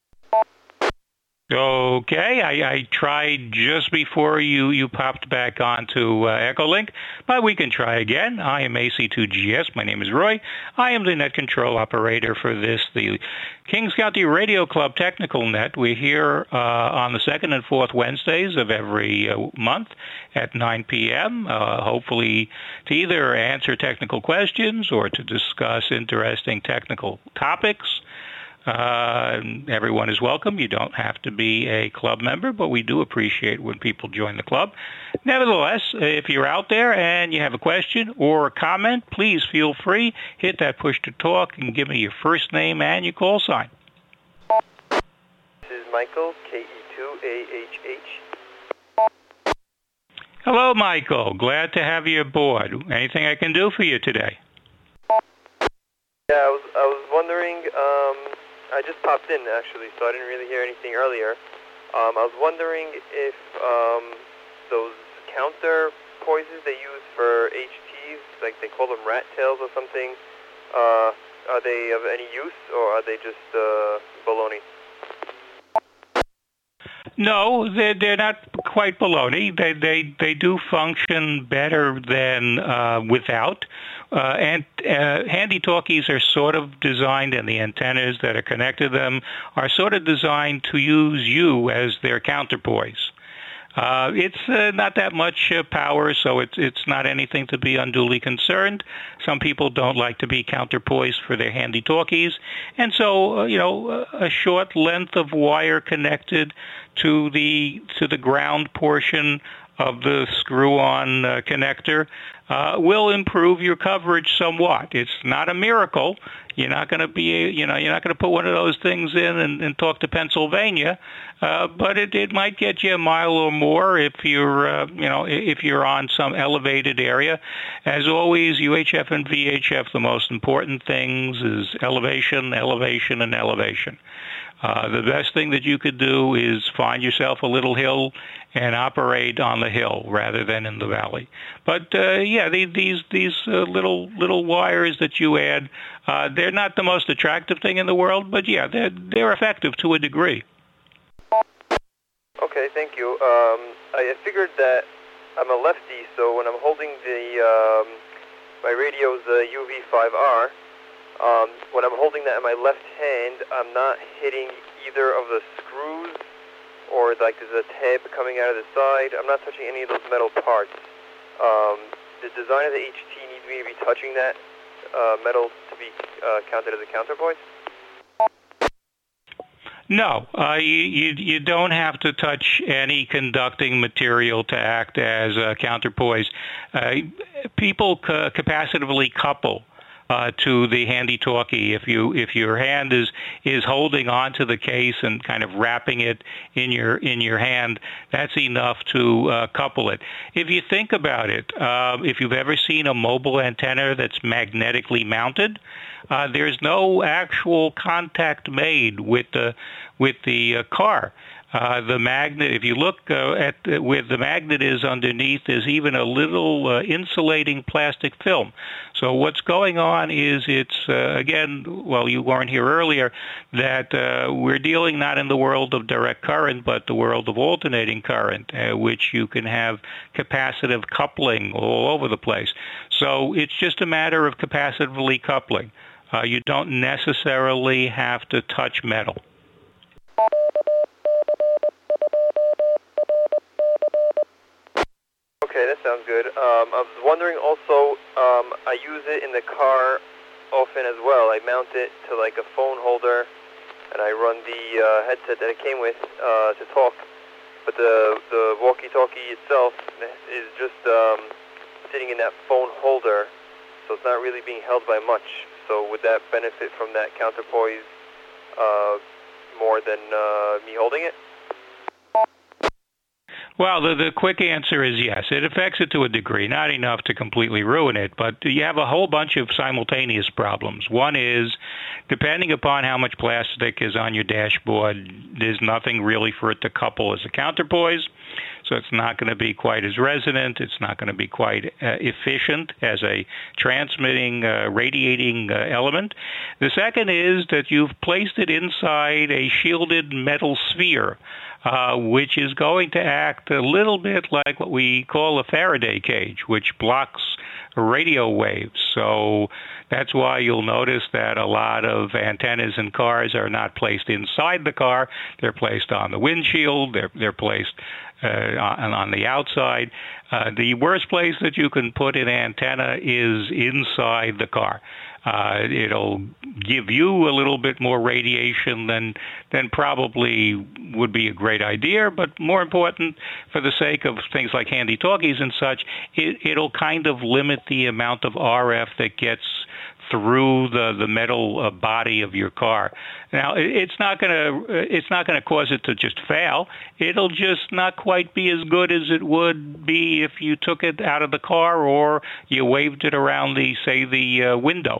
Okay, I tried just before you popped back onto Echolink, but we can try again. I am AC2GS. My name is Roy. I am the net control operator for the Kings County Radio Club Technical Net. We're here on the second and fourth Wednesdays of every month at 9 p.m., hopefully to either answer technical questions or to discuss interesting technical topics. Everyone is welcome. You don't have to be a club member, but we do appreciate when people join the club. Nevertheless, if you're out there and you have a question or a comment, please feel free. Hit that push to talk and give me your first name and your call sign. This is Michael, KE2AHH. Hello, Michael. Glad to have you aboard. Anything I can do for you today? Yeah, I was wondering, I just popped in, actually, so I didn't really hear anything earlier. I was wondering if those counter poises they use for HTs, like they call them rat tails or something, are they of any use, or are they just baloney? No, they're not quite baloney. They do function better than without. And handy talkies are sort of designed, and the antennas that are connected to them are sort of designed to use you as their counterpoise. It's not that much power, so it's not anything to be unduly concerned. Some people don't like to be counterpoised for their handy talkies, and so a short length of wire connected to the ground portion of the screw-on connector will improve your coverage somewhat. It's not a miracle. You're not going to you're not going to put one of those things in and talk to Pennsylvania, but it might get you a mile or more if you're on some elevated area. As always, UHF and VHF, the most important things is elevation, elevation, and elevation. The best thing that you could do is find yourself a little hill and operate on the hill rather than in the valley. But these little wires that you add, they're not the most attractive thing in the world, but yeah, they're effective to a degree. Okay, thank you. I figured that I'm a lefty, so when I'm holding the my radio's a UV5R. When I'm holding that in my left hand, I'm not hitting either of the screws, or like there's a tab coming out of the side. I'm not touching any of those metal parts. The design of the HT needs me to be touching that metal to be counted as a counterpoise? No, you don't have to touch any conducting material to act as a counterpoise. People capacitively couple to the handy-talkie. If your hand is holding onto the case and kind of wrapping it in your hand, that's enough to couple it. If you think about it, if you've ever seen a mobile antenna that's magnetically mounted, there's no actual contact made with the car. The magnet, if you look at where the magnet is underneath, there's even a little insulating plastic film. So what's going on is it's, again, well, you weren't here earlier, that we're dealing not in the world of direct current, but the world of alternating current, which you can have capacitive coupling all over the place. So it's just a matter of capacitively coupling. You don't necessarily have to touch metal. Okay, that sounds good. I was wondering also, I use it in the car often as well. I mount it to like a phone holder, and I run the headset that it came with to talk. But the walkie-talkie itself is just sitting in that phone holder, so it's not really being held by much. So would that benefit from that counterpoise more than me holding it? Well, the quick answer is yes. It affects it to a degree, not enough to completely ruin it, but you have a whole bunch of simultaneous problems. One is, depending upon how much plastic is on your dashboard, there's nothing really for it to couple as a counterpoise, so it's not going to be quite as resonant. It's not going to be quite efficient as a transmitting, radiating element. The second is that you've placed it inside a shielded metal sphere, which is going to act a little bit like what we call a Faraday cage, which blocks radio waves. So that's why you'll notice that a lot of antennas in cars are not placed inside the car. They're placed on the windshield. They're placed on the outside. The worst place that you can put an antenna is inside the car. It'll give you a little bit more radiation than probably would be a great idea, but more important, for the sake of things like handy-talkies and such, it'll kind of limit the amount of RF that gets through the metal body of your car. Now, it's not going to cause it to just fail. It'll just not quite be as good as it would be if you took it out of the car or you waved it around the window.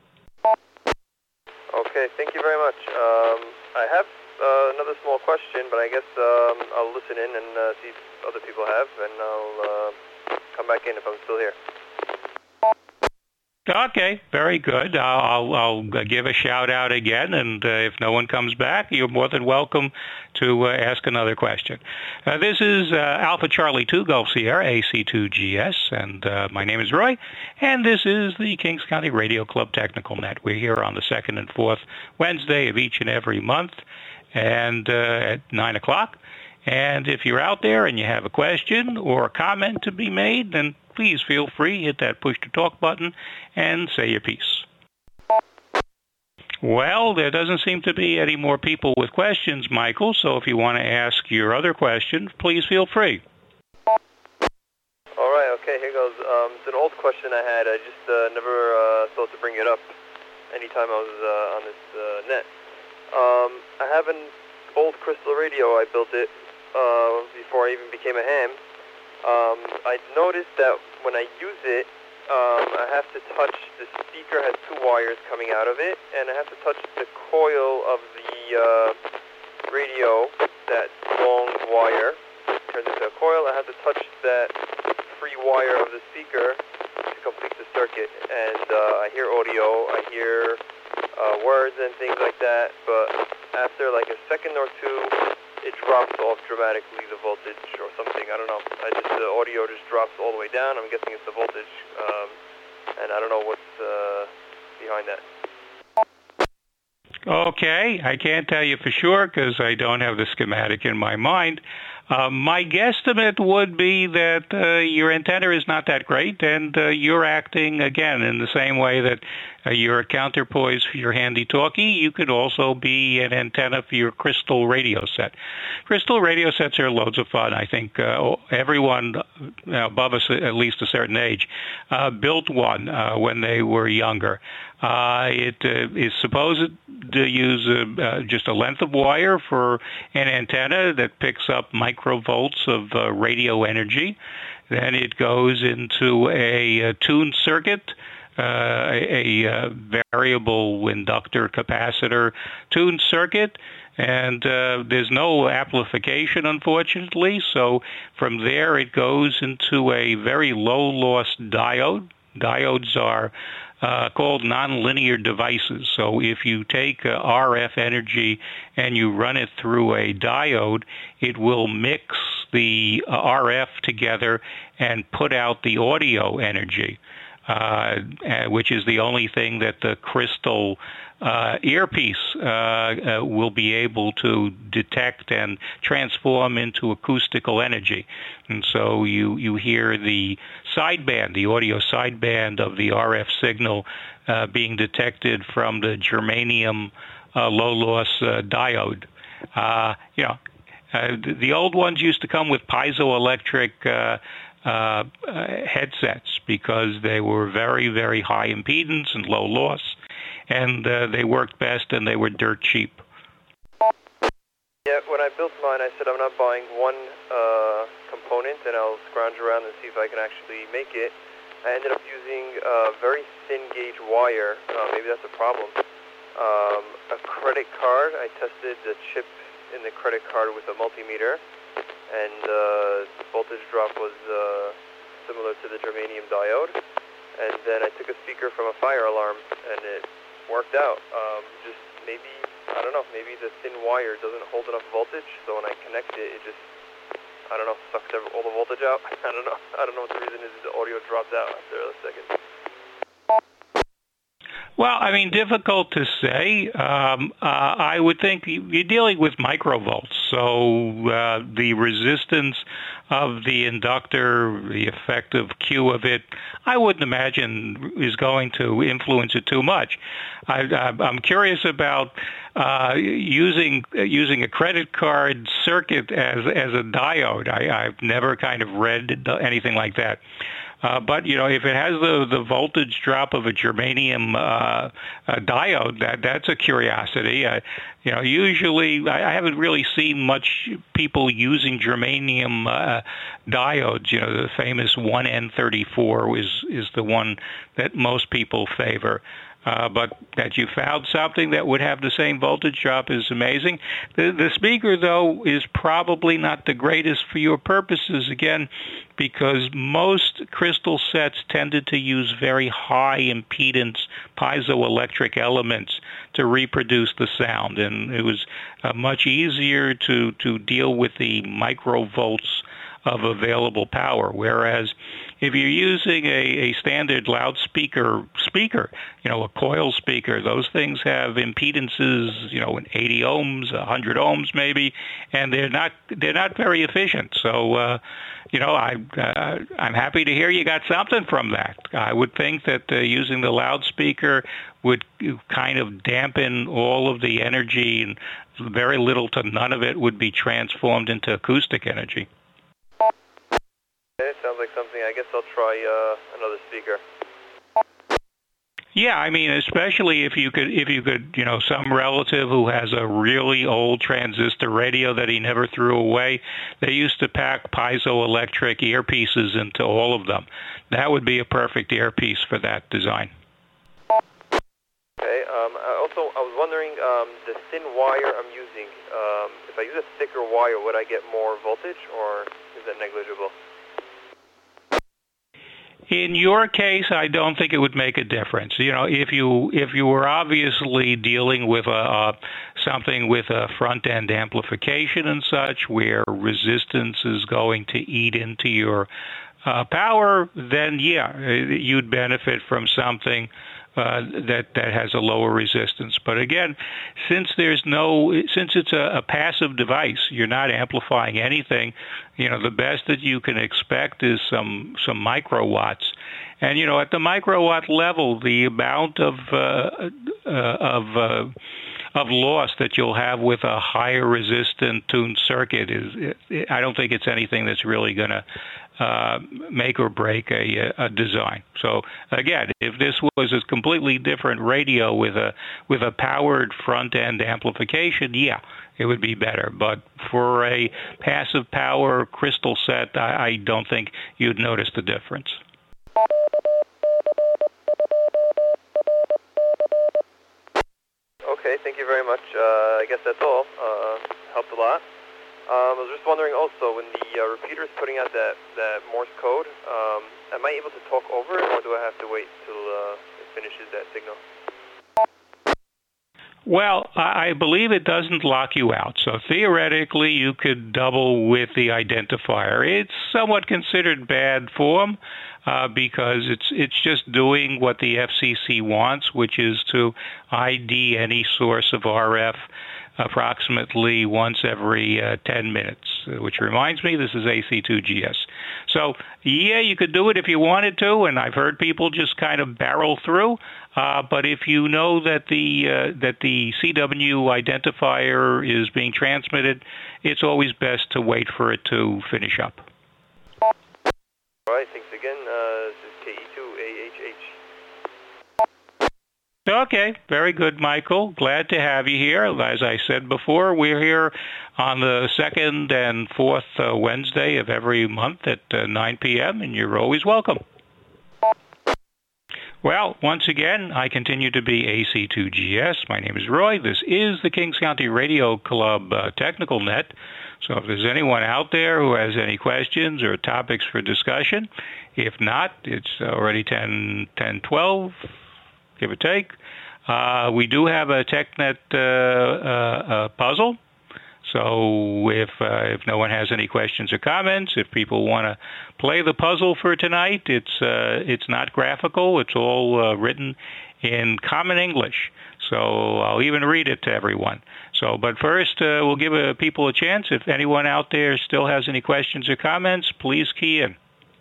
Okay, thank you very much. I have another small question, but I guess I'll listen in and see if other people have, and I'll come back in if I'm still here. Okay, very good. I'll give a shout out again, and if no one comes back, you're more than welcome to ask another question. This is Alpha Charlie 2 Gulf Sierra AC2GS, and my name is Roy, and this is the Kings County Radio Club Technical Net. We're here on the second and fourth Wednesday of each and every month, and at 9 o'clock. And if you're out there and you have a question or a comment to be made, then please feel free, hit that push-to-talk button and say your piece. Well, there doesn't seem to be any more people with questions, Michael, so if you want to ask your other question, please feel free. All right, okay, here goes. It's an old question I had. I just never thought to bring it up anytime I was on this net. I have an old crystal radio. I built it before I even became a ham. I noticed that when I use it, I have to touch, the speaker has two wires coming out of it, and I have to touch the coil of the radio, that long wire turns into a coil. I have to touch that free wire of the speaker to complete the circuit, and I hear audio, I hear words and things like that, but after like a second or two, it drops off dramatically, the voltage or something. I don't know. The audio just drops all the way down. I'm guessing it's the voltage. and I don't know what's behind that. Okay, I can't tell you for sure because I don't have the schematic in my mind. My guesstimate would be that your antenna is not that great, and you're acting, again, in the same way that you're a counterpoise for your handy-talkie. You could also be an antenna for your crystal radio set. Crystal radio sets are loads of fun. I think everyone above us, at least a certain age, built one when they were younger. It is supposed to use just a length of wire for an antenna that picks up microvolts of radio energy. Then it goes into a tuned circuit, a variable inductor capacitor tuned circuit, and there's no amplification, unfortunately. So from there it goes into a very low-loss diode. Diodes are called nonlinear devices. So if you take RF energy and you run it through a diode, it will mix the RF together and put out the audio energy, which is the only thing that the crystal earpiece will be able to detect and transform into acoustical energy. And so you hear the sideband, the audio sideband of the RF signal being detected from the germanium low-loss diode. The old ones used to come with piezoelectric headsets because they were very, very high impedance and low loss, and they worked best and they were dirt cheap. Yeah, when I built mine, I said I'm not buying one component, and I'll scrounge around and see if I can actually make it. I ended up using very thin gauge wire. Maybe that's a problem. A credit card. I tested the chip in the credit card with a multimeter, and the voltage drop was similar to the germanium diode. And then I took a speaker from a fire alarm, and it worked out. Just maybe, I don't know, maybe the thin wire doesn't hold enough voltage, so when I connect it, it just, I don't know, sucks all the voltage out. I don't know what the reason is. The audio dropped out after a second. Well, I mean, difficult to say. I would think you're dealing with microvolts, so the resistance of the inductor, the effective Q of it, I wouldn't imagine is going to influence it too much. I'm curious about using a credit card circuit as a diode. I've never kind of read anything like that. But, if it has the voltage drop of a germanium diode, that's a curiosity. Usually I haven't really seen much people using germanium diodes. The famous 1N34 is the one that most people favor. But that you found something that would have the same voltage drop is amazing. The speaker, though, is probably not the greatest for your purposes, again, because most crystal sets tended to use very high impedance piezoelectric elements to reproduce the sound, and it was much easier to deal with the microvolts of available power, whereas if you're using a standard loudspeaker speaker, a coil speaker, those things have impedances, 80 ohms, 100 ohms maybe, and they're not very efficient. So, I'm happy to hear you got something from that. I would think that using the loudspeaker would kind of dampen all of the energy, and very little to none of it would be transformed into acoustic energy. It sounds like something. I guess I'll try another speaker. Yeah, I mean, especially if you could, some relative who has a really old transistor radio that he never threw away, they used to pack piezoelectric earpieces into all of them. That would be a perfect earpiece for that design. Okay. I was wondering, the thin wire I'm using, if I use a thicker wire, would I get more voltage, or is that negligible? In your case, I don't think it would make a difference. If you were obviously dealing with something with a front-end amplification and such, where resistance is going to eat into your power, then you'd benefit from something that has a lower resistance. But again, since it's a passive device, you're not amplifying anything. The best that you can expect is some microwatts. And at the microwatt level, the amount of loss that you'll have with a higher resistant tuned circuit I don't think it's anything that's really going to make or break a design. So again, if this was a completely different radio with a powered front end amplification, it would be better. But for a passive power crystal set, I don't think you'd notice the difference. Okay, thank you very much. I guess that's all. Helped a lot. I was just wondering also, when the repeater is putting out that Morse code, am I able to talk over it, or do I have to wait till it finishes that signal? Well, I believe it doesn't lock you out. So theoretically, you could double with the identifier. It's somewhat considered bad form because it's just doing what the FCC wants, which is to ID any source of RF approximately once every 10 minutes, which reminds me, this is AC2GS. So, you could do it if you wanted to, and I've heard people just kind of barrel through. But if you know that the CW identifier is being transmitted, it's always best to wait for it to finish up. All right, thanks again. This is KE2AHH. Okay, very good, Michael. Glad to have you here. As I said before, we're here on the second and fourth Wednesday of every month at 9 p.m., and you're always welcome. Well, once again, I continue to be AC2GS. My name is Roy. This is the Kings County Radio Club Technical Net. So if there's anyone out there who has any questions or topics for discussion, if not, it's already 10:12. Give or take. We do have a TechNet puzzle. So if no one has any questions or comments, if people want to play the puzzle for tonight, it's not graphical. It's all written in common English. So I'll even read it to everyone. So, but first, we'll give people a chance. If anyone out there still has any questions or comments, please key in.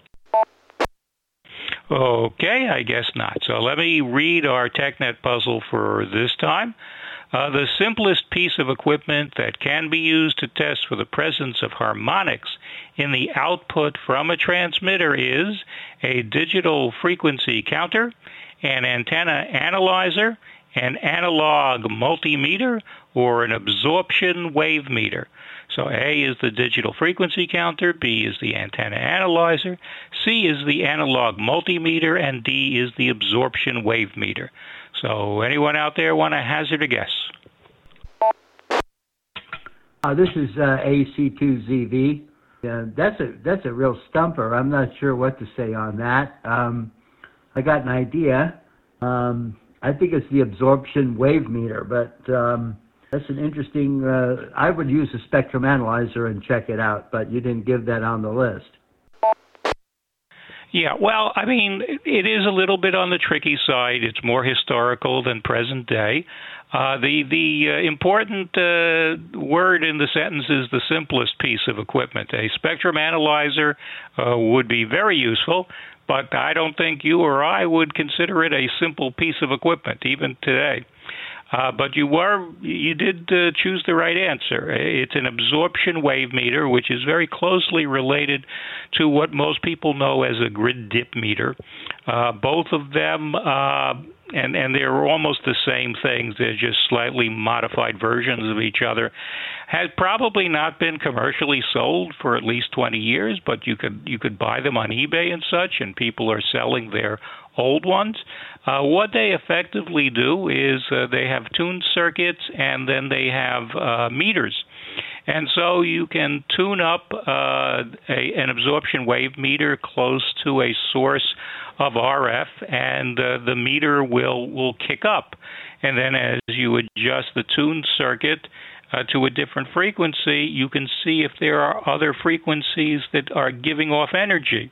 Okay, I guess not. So let me read our TechNet puzzle for this time. The simplest piece of equipment that can be used to test for the presence of harmonics in the output from a transmitter is a digital frequency counter, an antenna analyzer, an analog multimeter, or an absorption wave meter. So A is the digital frequency counter, B is the antenna analyzer, C is the analog multimeter, and D is the absorption wave meter. So anyone out there want to hazard a guess? This is AC2ZV. That's a real stumper. I'm not sure what to say on that. I got an idea. I think it's the absorption wave meter, but that's an interesting. I would use a spectrum analyzer and check it out, but you didn't give that on the list. Yeah, well, I mean, it is a little bit on the tricky side. It's more historical than present day. The important word in the sentence is the simplest piece of equipment. A spectrum analyzer would be very useful, but I don't think you or I would consider it a simple piece of equipment, even today. But you did choose the right answer. It's an absorption wave meter, which is very closely related to what most people know as a grid dip meter. Both of them, and they're almost the same things. They're just slightly modified versions of each other. Had probably not been commercially sold for at least 20 years, but you could buy them on eBay and such, and people are selling their old ones. What they effectively do is they have tuned circuits, and then they have meters. And so you can tune up an absorption wave meter close to a source of RF, and the meter will kick up. And then as you adjust the tuned circuit to a different frequency, you can see if there are other frequencies that are giving off energy.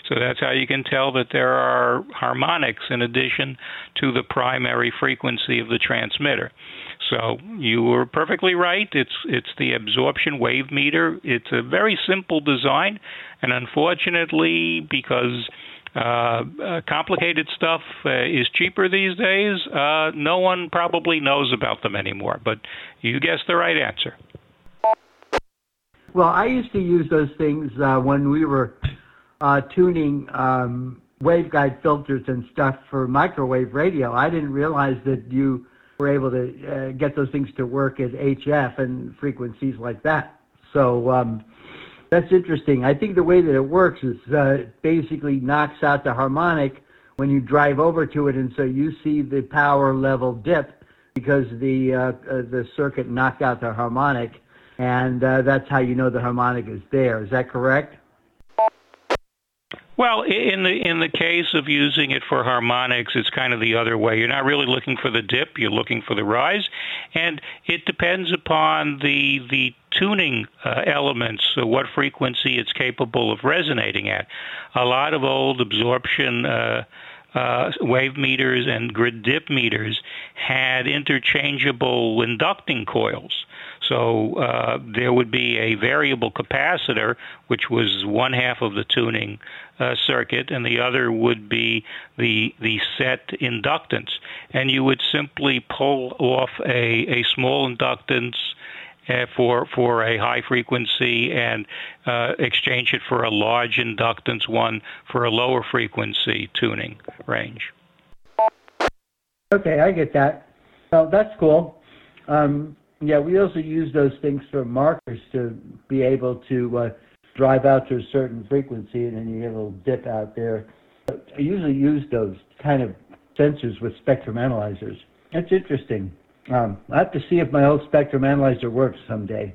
So that's how you can tell that there are harmonics in addition to the primary frequency of the transmitter. So you were perfectly right. It's the absorption wave meter. It's a very simple design, and unfortunately, because complicated stuff is cheaper these days, no one probably knows about them anymore. But you guessed the right answer. Well, I used to use those things when we were tuning waveguide filters and stuff for microwave radio. I didn't realize that you were able to get those things to work at HF and frequencies like that. So that's interesting. I think the way that it works is basically knocks out the harmonic when you drive over to it, and so you see the power level dip because the circuit knocked out the harmonic, and that's how you know the harmonic is there. Is that correct? Well, in the case of using it for harmonics, it's kind of the other way. You're not really looking for the dip, you're looking for the rise, and it depends upon the tuning elements, so what frequency it's capable of resonating at. A lot of old absorption wave meters and grid dip meters had interchangeable inducting coils. So there would be a variable capacitor, which was one half of the tuning circuit, and the other would be the set inductance. And you would simply pull off a small inductance for a high frequency and exchange it for a large inductance one for a lower frequency tuning range. Okay, I get that. Well, that's cool. Yeah, we also use those things for markers to be able to drive out to a certain frequency, and then you get a little dip out there. I usually use those kind of sensors with spectrum analyzers. That's interesting. I have to see if my old spectrum analyzer works someday.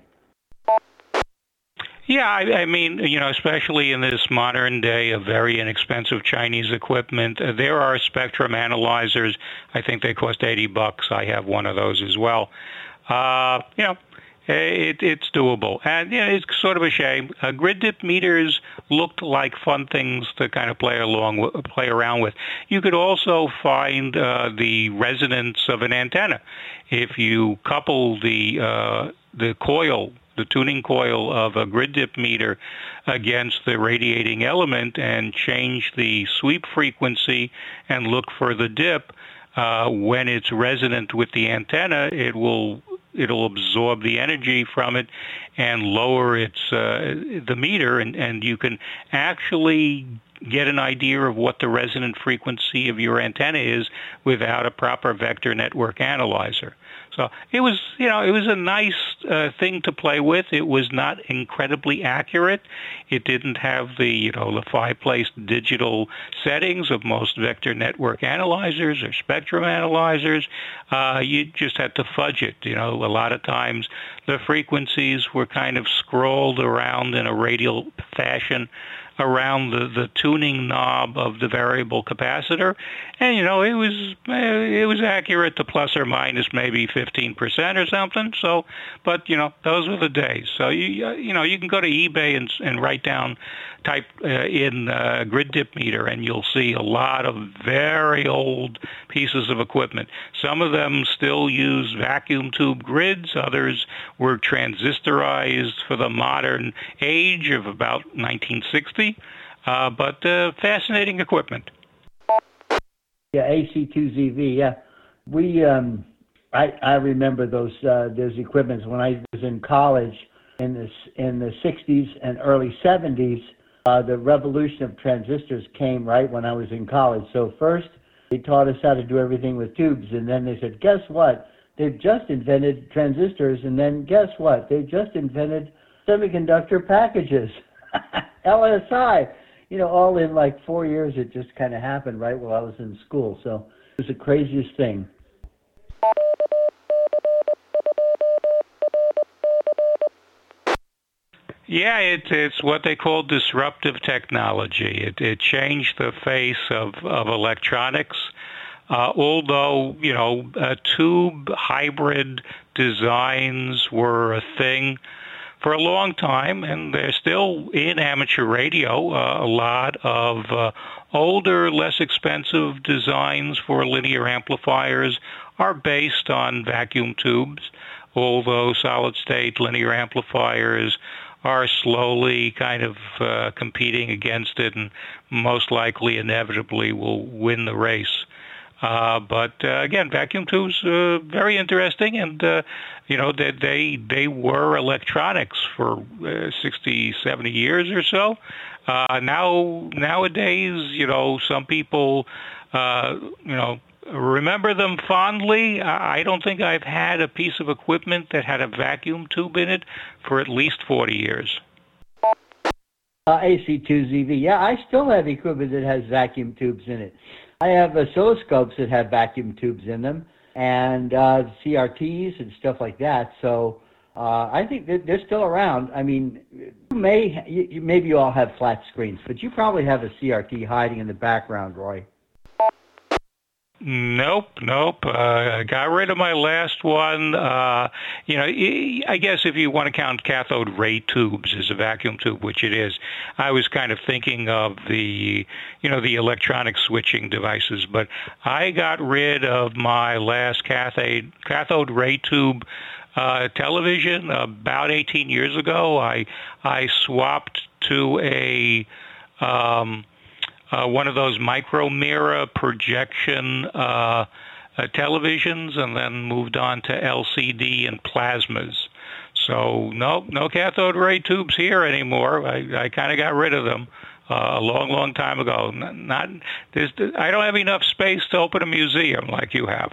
Yeah, I mean, especially in this modern day of very inexpensive Chinese equipment, there are spectrum analyzers. I think they cost $80. I have one of those as well. It's doable. And, it's sort of a shame. Grid dip meters looked like fun things to kind of play around with. You could also find the resonance of an antenna. If you couple the coil, the tuning coil of a grid dip meter against the radiating element and change the sweep frequency and look for the dip, when it's resonant with the antenna, it'll absorb the energy from it and lower the meter, and you can actually get an idea of what the resonant frequency of your antenna is without a proper vector network analyzer. So it was a nice thing to play with. It was not incredibly accurate. It didn't have the 5-place digital settings of most vector network analyzers or spectrum analyzers. You just had to fudge it. A lot of times the frequencies were kind of scrolled around in a radial fashion around the tuning knob of the variable capacitor, and it was accurate to plus or minus maybe 15% or something. So, but those were the days. So you can go to eBay and write down, type in grid dip meter, and you'll see a lot of very old pieces of equipment. Some of them still use vacuum tube grids. Others were transistorized for the modern age of about 1960. But fascinating equipment. Yeah, AC2ZV. Yeah, we. I remember those equipments when I was in college in the 60s and early 70s. The revolution of transistors came right when I was in college. So first they taught us how to do everything with tubes, and then they said, guess what? They've just invented transistors, and then guess what? They just invented semiconductor packages. LSI. All in like 4 years, it just kind of happened right while I was in school. So it was the craziest thing. Yeah, it's what they call disruptive technology. It changed the face of electronics. Although, tube hybrid designs were a thing for a long time, and they're still in amateur radio. A lot of older, less expensive designs for linear amplifiers are based on vacuum tubes, although solid-state linear amplifiers are slowly kind of competing against it, and most likely, inevitably, will win the race. But again, vacuum tubes very interesting, and they were electronics for 60, 70 years or so. Nowadays, some people remember them fondly. I don't think I've had a piece of equipment that had a vacuum tube in it for at least 40 years. AC2ZV. Yeah, I still have equipment that has vacuum tubes in it. I have oscilloscopes that have vacuum tubes in them, and CRTs and stuff like that. So I think that they're still around. I mean, maybe you all have flat screens, but you probably have a CRT hiding in the background, Roy. Nope. I got rid of my last one. I guess if you want to count cathode ray tubes as a vacuum tube, which it is, I was kind of thinking of the electronic switching devices. But I got rid of my last cathode ray tube television about 18 years ago. I swapped to a one of those micro mirror projection televisions, and then moved on to LCD and plasmas. So no cathode ray tubes here anymore. I kind of got rid of them a long time ago. I don't have enough space to open a museum like you have.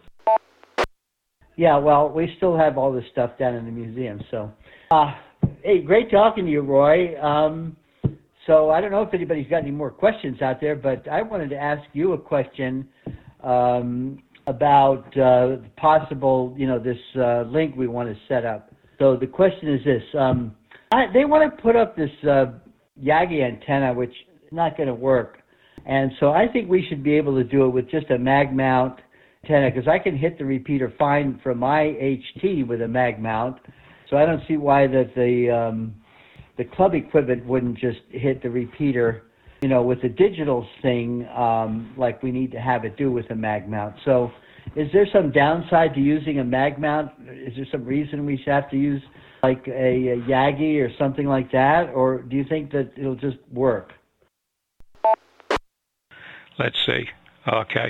Yeah, well, we still have all this stuff down in the museum. So, hey, great talking to you, Roy. So I don't know if anybody's got any more questions out there, but I wanted to ask you a question about possible, this link we want to set up. So the question is this. They want to put up this Yagi antenna, which is not going to work. And so I think we should be able to do it with just a mag mount antenna, because I can hit the repeater fine from my HT with a mag mount. So I don't see why that the club equipment wouldn't just hit the repeater, with the digital thing, like we need to have it do with a mag mount. So is there some downside to using a mag mount? Is there some reason we should have to use like a Yagi or something like that? Or do you think that it'll just work? Let's see. Okay.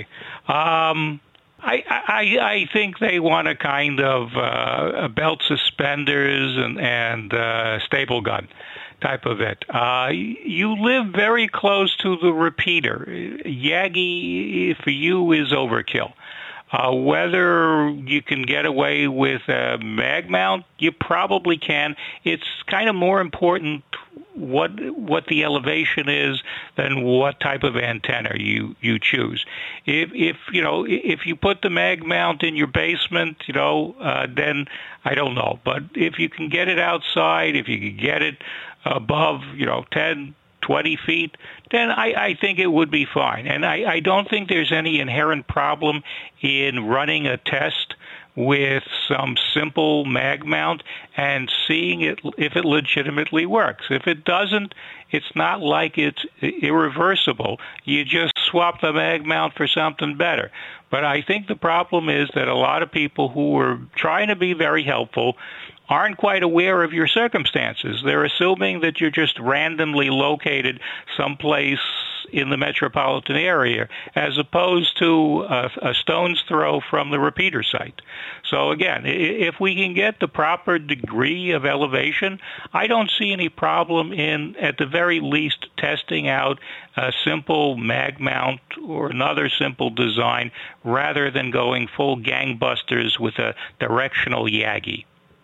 I think they want a kind of a belt suspenders and staple gun type of it. You live very close to the repeater. Yagi for you is overkill. Whether you can get away with a mag mount, you probably can. It's kind of more important what the elevation is than what type of antenna you choose. If you put the mag mount in your basement, then I don't know. But if you can get it outside, if you can get it above 10, 20 feet, then I think it would be fine. And I don't think there's any inherent problem in running a test with some simple mag mount and seeing if it legitimately works. If it doesn't, it's not like it's irreversible. You just swap the mag mount for something better. But I think the problem is that a lot of people who are trying to be very helpful aren't quite aware of your circumstances. They're assuming that you're just randomly located someplace in the metropolitan area, as opposed to a stone's throw from the repeater site. So again, if we can get the proper degree of elevation, I don't see any problem in, at the very least, testing out a simple mag mount or another simple design rather than going full gangbusters with a directional Yagi.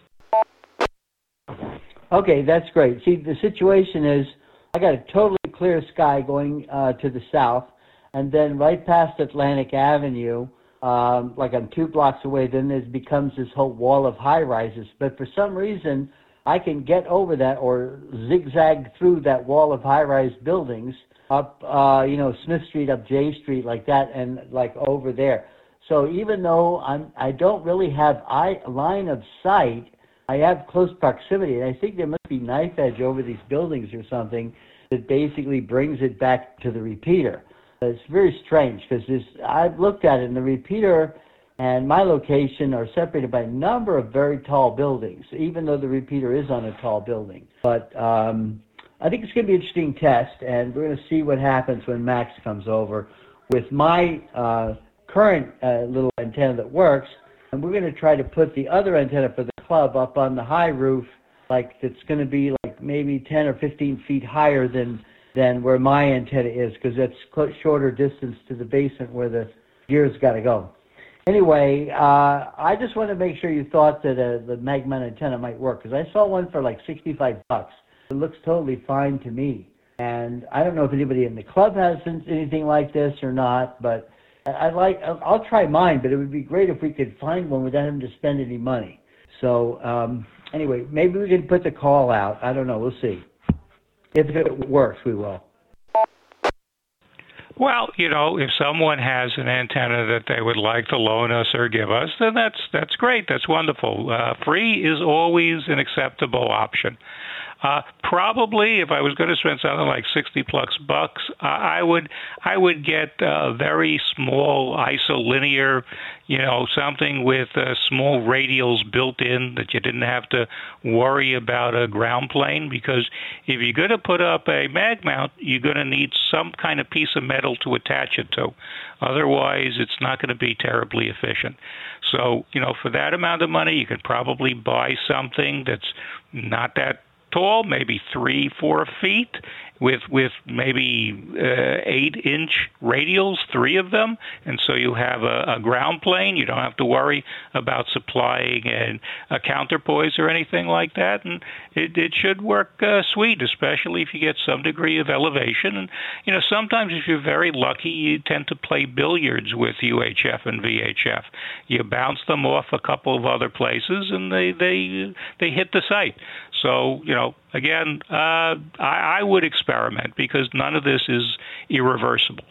Okay, that's great. See, the situation is I got a totally clear sky going to the south, and then right past Atlantic Avenue, like I'm 2 blocks away, then there becomes this whole wall of high-rises. But for some reason, I can get over that or zigzag through that wall of high-rise buildings up, Smith Street, up J Street, like that, and like over there. So even though I don't really have line of sight I have close proximity, and I think there must be knife edge over these buildings or something that basically brings it back to the repeater. It's very strange because I've looked at it, and the repeater and my location are separated by a number of very tall buildings, even though the repeater is on a tall building. But I think it's going to be an interesting test, and we're going to see what happens when Max comes over with my current little antenna that works, and we're going to try to put the other antenna for the club up on the high roof, like it's going to be like maybe 10 or 15 feet higher than where my antenna is, because that's shorter distance to the basement where the gear's got to go. Anyway, I just want to make sure you thought that the mag mount antenna might work, because I saw one for like $65. It looks totally fine to me. And I don't know if anybody in the club has anything like this or not, but I'll try mine, but it would be great if we could find one without having to spend any money. So anyway, maybe we can put the call out. I don't know. We'll see. If it works, we will. Well, if someone has an antenna that they would like to loan us or give us, then that's great. That's wonderful. Free is always an acceptable option. Probably, if I was going to spend something like $60+, I would get a very small isolinear, something with small radials built in that you didn't have to worry about a ground plane, because if you're going to put up a mag mount, you're going to need some kind of piece of metal to attach it to. Otherwise, it's not going to be terribly efficient. So, for that amount of money, you could probably buy something that's not that tall, maybe 3-4 feet, with maybe 8-inch radials, 3 of them, and so you have a ground plane. You don't have to worry about supplying a counterpoise or anything like that, and it should work sweet, especially if you get some degree of elevation. And sometimes if you're very lucky, you tend to play billiards with UHF and VHF. You bounce them off a couple of other places, and they hit the site. So again, I would experiment, because none of this is irreversible.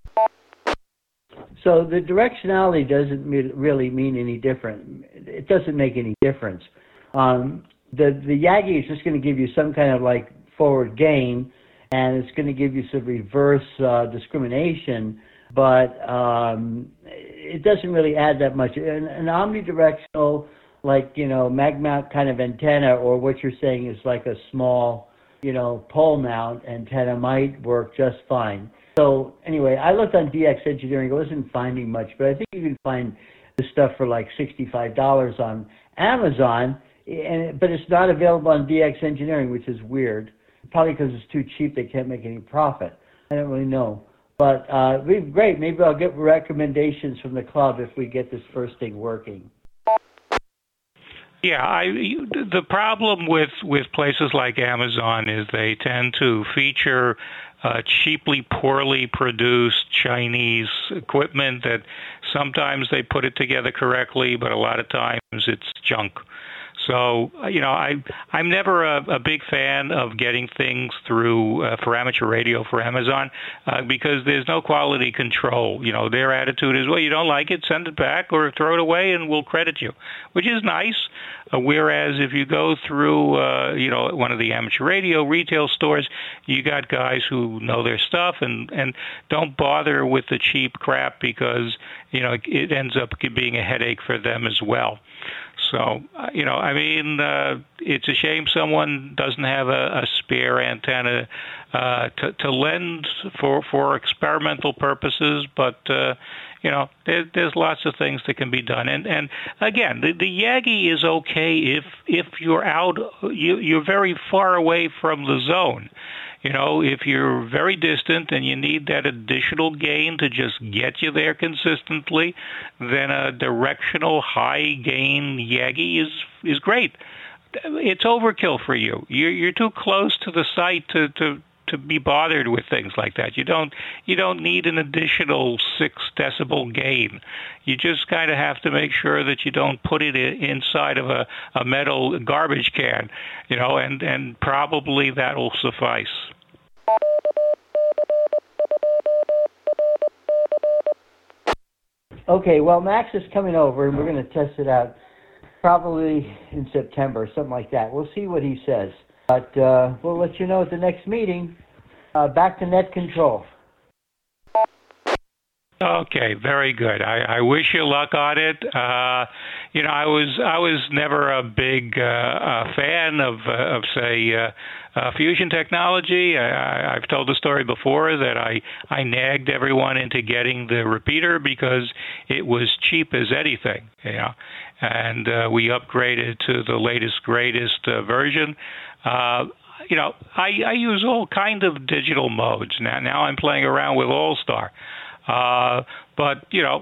So the directionality doesn't really mean any different. It doesn't make any difference. The Yagi is just going to give you some kind of like forward gain, and it's going to give you some reverse discrimination, but it doesn't really add that much. An omnidirectional, like, mag mount kind of antenna, or what you're saying is like a small, pole mount antenna might work just fine. So anyway, I looked on DX Engineering. I wasn't finding much, but I think you can find this stuff for like $65 on Amazon, but it's not available on DX Engineering, which is weird. Probably because it's too cheap, they can't make any profit. I don't really know. But it'd be great. Maybe I'll get recommendations from the club if we get this first thing working. Yeah, the problem with places like Amazon is they tend to feature cheaply, poorly produced Chinese equipment that sometimes they put it together correctly, but a lot of times it's junk. So, I'm never a big fan of getting things through for amateur radio for Amazon because there's no quality control. Their attitude is, well, you don't like it, send it back or throw it away and we'll credit you, which is nice. Whereas if you go through, one of the amateur radio retail stores, you got guys who know their stuff and don't bother with the cheap crap because, it ends up being a headache for them as well. So, it's a shame someone doesn't have a spare antenna to lend for experimental purposes, but, there's lots of things that can be done. And again, the Yagi is okay if you're out, you're very far away from the zone. If you're very distant and you need that additional gain to just get you there consistently, then a directional high gain Yagi is great. It's overkill for you. You're too close to the site to be bothered with things like that. You don't need an additional 6 decibel gain. You just kind of have to make sure that you don't put it inside of a metal garbage can, and probably that'll suffice. Okay, well, Max is coming over, and we're going to test it out. probably in September, something like that. We'll see what he says. But we'll let you know at the next meeting. Back to net control. Okay, very good. I wish you luck on it. I was never a big fan of say fusion technology. I've told the story before that I nagged everyone into getting the repeater because it was cheap as anything, and we upgraded to the latest greatest version. I use all kind of digital modes now. Now I'm playing around with All-Star. But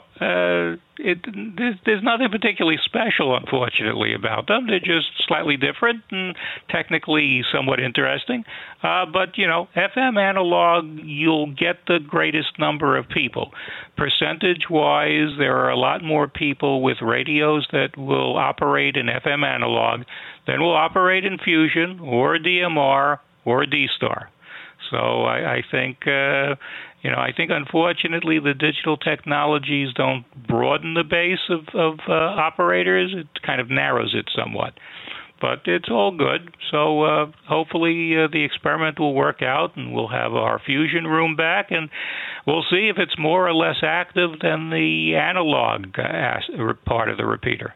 there's nothing particularly special, unfortunately, about them. They're just slightly different and technically somewhat interesting. But FM analog, you'll get the greatest number of people. Percentage-wise, there are a lot more people with radios that will operate in FM analog than will operate in Fusion or DMR or D-Star. So I think, I think unfortunately the digital technologies don't broaden the base of operators. It kind of narrows it somewhat. But it's all good. So hopefully the experiment will work out and we'll have our fusion room back and we'll see if it's more or less active than the analog part of the repeater.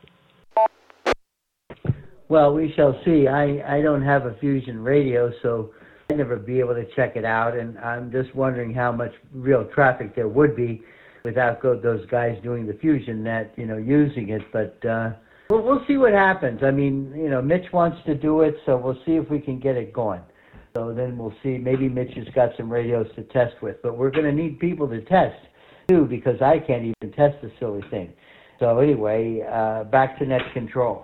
Well, we shall see. I don't have a fusion radio, so I'd never be able to check it out, and I'm just wondering how much real traffic there would be without those guys doing the fusion net, using it. But we'll see what happens. I mean, Mitch wants to do it, so we'll see if we can get it going. So then we'll see. Maybe Mitch has got some radios to test with, but we're going to need people to test too, because I can't even test the silly thing. So anyway, back to net control.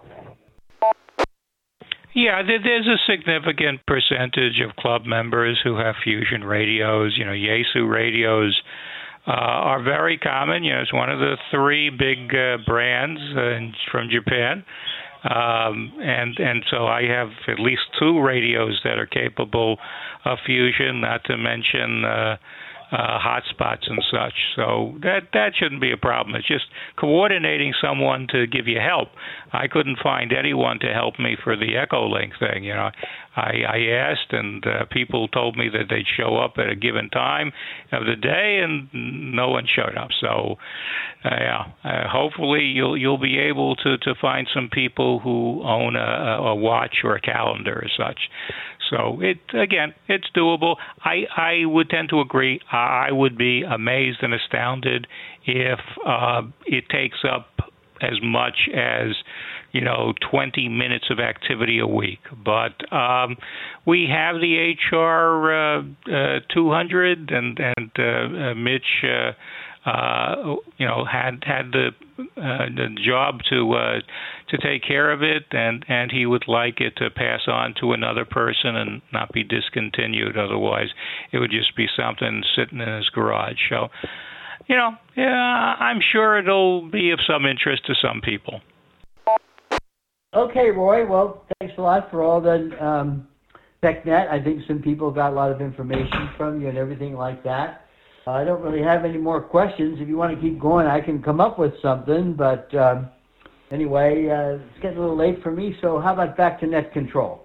Yeah, there's a significant percentage of club members who have fusion radios. Yaesu radios are very common. It's one of the three big brands from Japan. And so I have at least two radios that are capable of fusion, not to mention hotspots and such. So that shouldn't be a problem. It's just coordinating someone to give you help. I couldn't find anyone to help me for the Echolink thing. I asked, and people told me that they'd show up at a given time of the day, and no one showed up. So, hopefully you'll be able to find some people who own a watch or a calendar or such. So it's doable. I would tend to agree. I would be amazed and astounded if it takes up as much as 20 minutes of activity a week. But we have the HR 200, and Mitch had the job to take care of it, and he would like it to pass on to another person and not be discontinued. Otherwise, it would just be something sitting in his garage. So, I'm sure it'll be of some interest to some people. Okay, Roy. Well, thanks a lot for all the TechNet. I think some people got a lot of information from you and everything like that. I don't really have any more questions. If you want to keep going, I can come up with something. But anyway, it's getting a little late for me, so how about back to net control?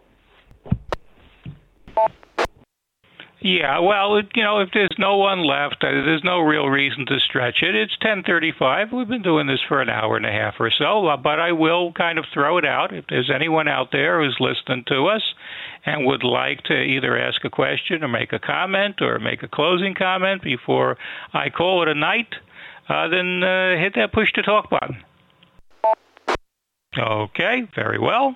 Yeah, well, if there's no one left, there's no real reason to stretch it. It's 10:35. We've been doing this for an hour and a half or so, but I will kind of throw it out. If there's anyone out there who's listening to us and would like to either ask a question or make a comment or make a closing comment before I call it a night, then hit that push to talk button. Okay, very well.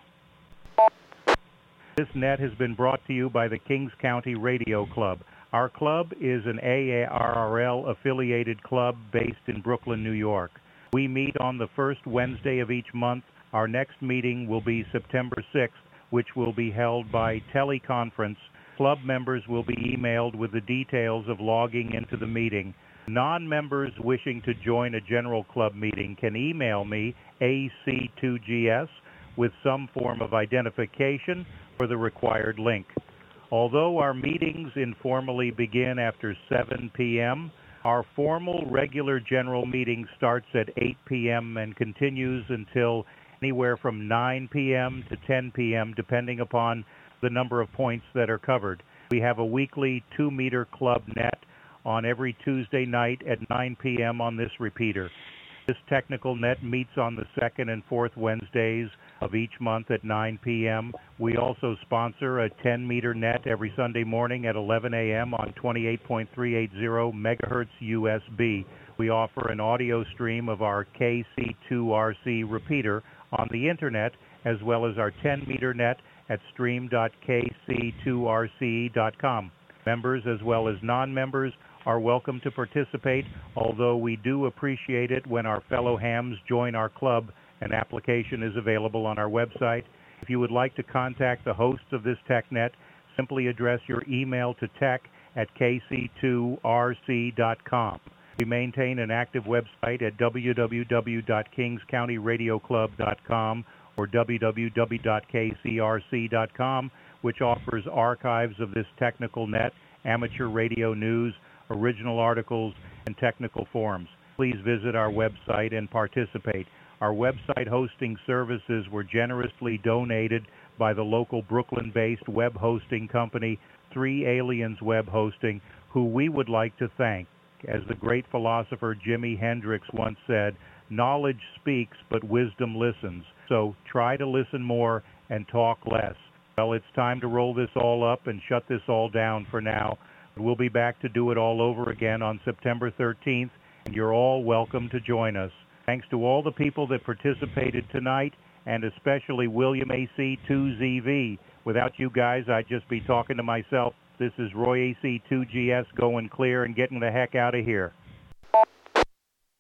This net has been brought to you by the Kings County Radio Club. Our club is an AARRL-affiliated club based in Brooklyn, New York. We meet on the first Wednesday of each month. Our next meeting will be September 6th, which will be held by teleconference. Club members will be emailed with the details of logging into the meeting. Non-members wishing to join a general club meeting can email me, AC2GS, with some form of identification for the required link. Although our meetings informally begin after 7 p.m., our formal regular general meeting starts at 8 p.m. and continues until anywhere from 9 p.m. to 10 p.m., depending upon the number of points that are covered. We have a weekly 2-meter club net on every Tuesday night at 9 p.m. on this repeater. This technical net meets on the second and fourth Wednesdays of each month at 9 p.m. We also sponsor a 10-meter net every Sunday morning at 11 a.m. on 28.380 megahertz USB. We offer an audio stream of our KC2RC repeater on the internet, as well as our 10-meter net at stream.kc2rce.com. Members as well as non-members are welcome to participate, although we do appreciate it when our fellow hams join our club. An application is available on our website. If you would like to contact the hosts of this TechNet, simply address your email to tech@kc2rc.com. We maintain an active website at www.kingscountyradioclub.com or www.kcrc.com, which offers archives of this technical net, amateur radio news, original articles, and technical forums. Please visit our website and participate. Our website hosting services were generously donated by the local Brooklyn-based web hosting company, 3 Aliens Web Hosting, who we would like to thank. As the great philosopher Jimi Hendrix once said, knowledge speaks, but wisdom listens. So try to listen more and talk less. Well, it's time to roll this all up and shut this all down for now. We'll be back to do it all over again on September 13th, and you're all welcome to join us. Thanks to all the people that participated tonight, and especially William AC2ZV. Without you guys, I'd just be talking to myself. This is Roy AC2GS going clear and getting the heck out of here.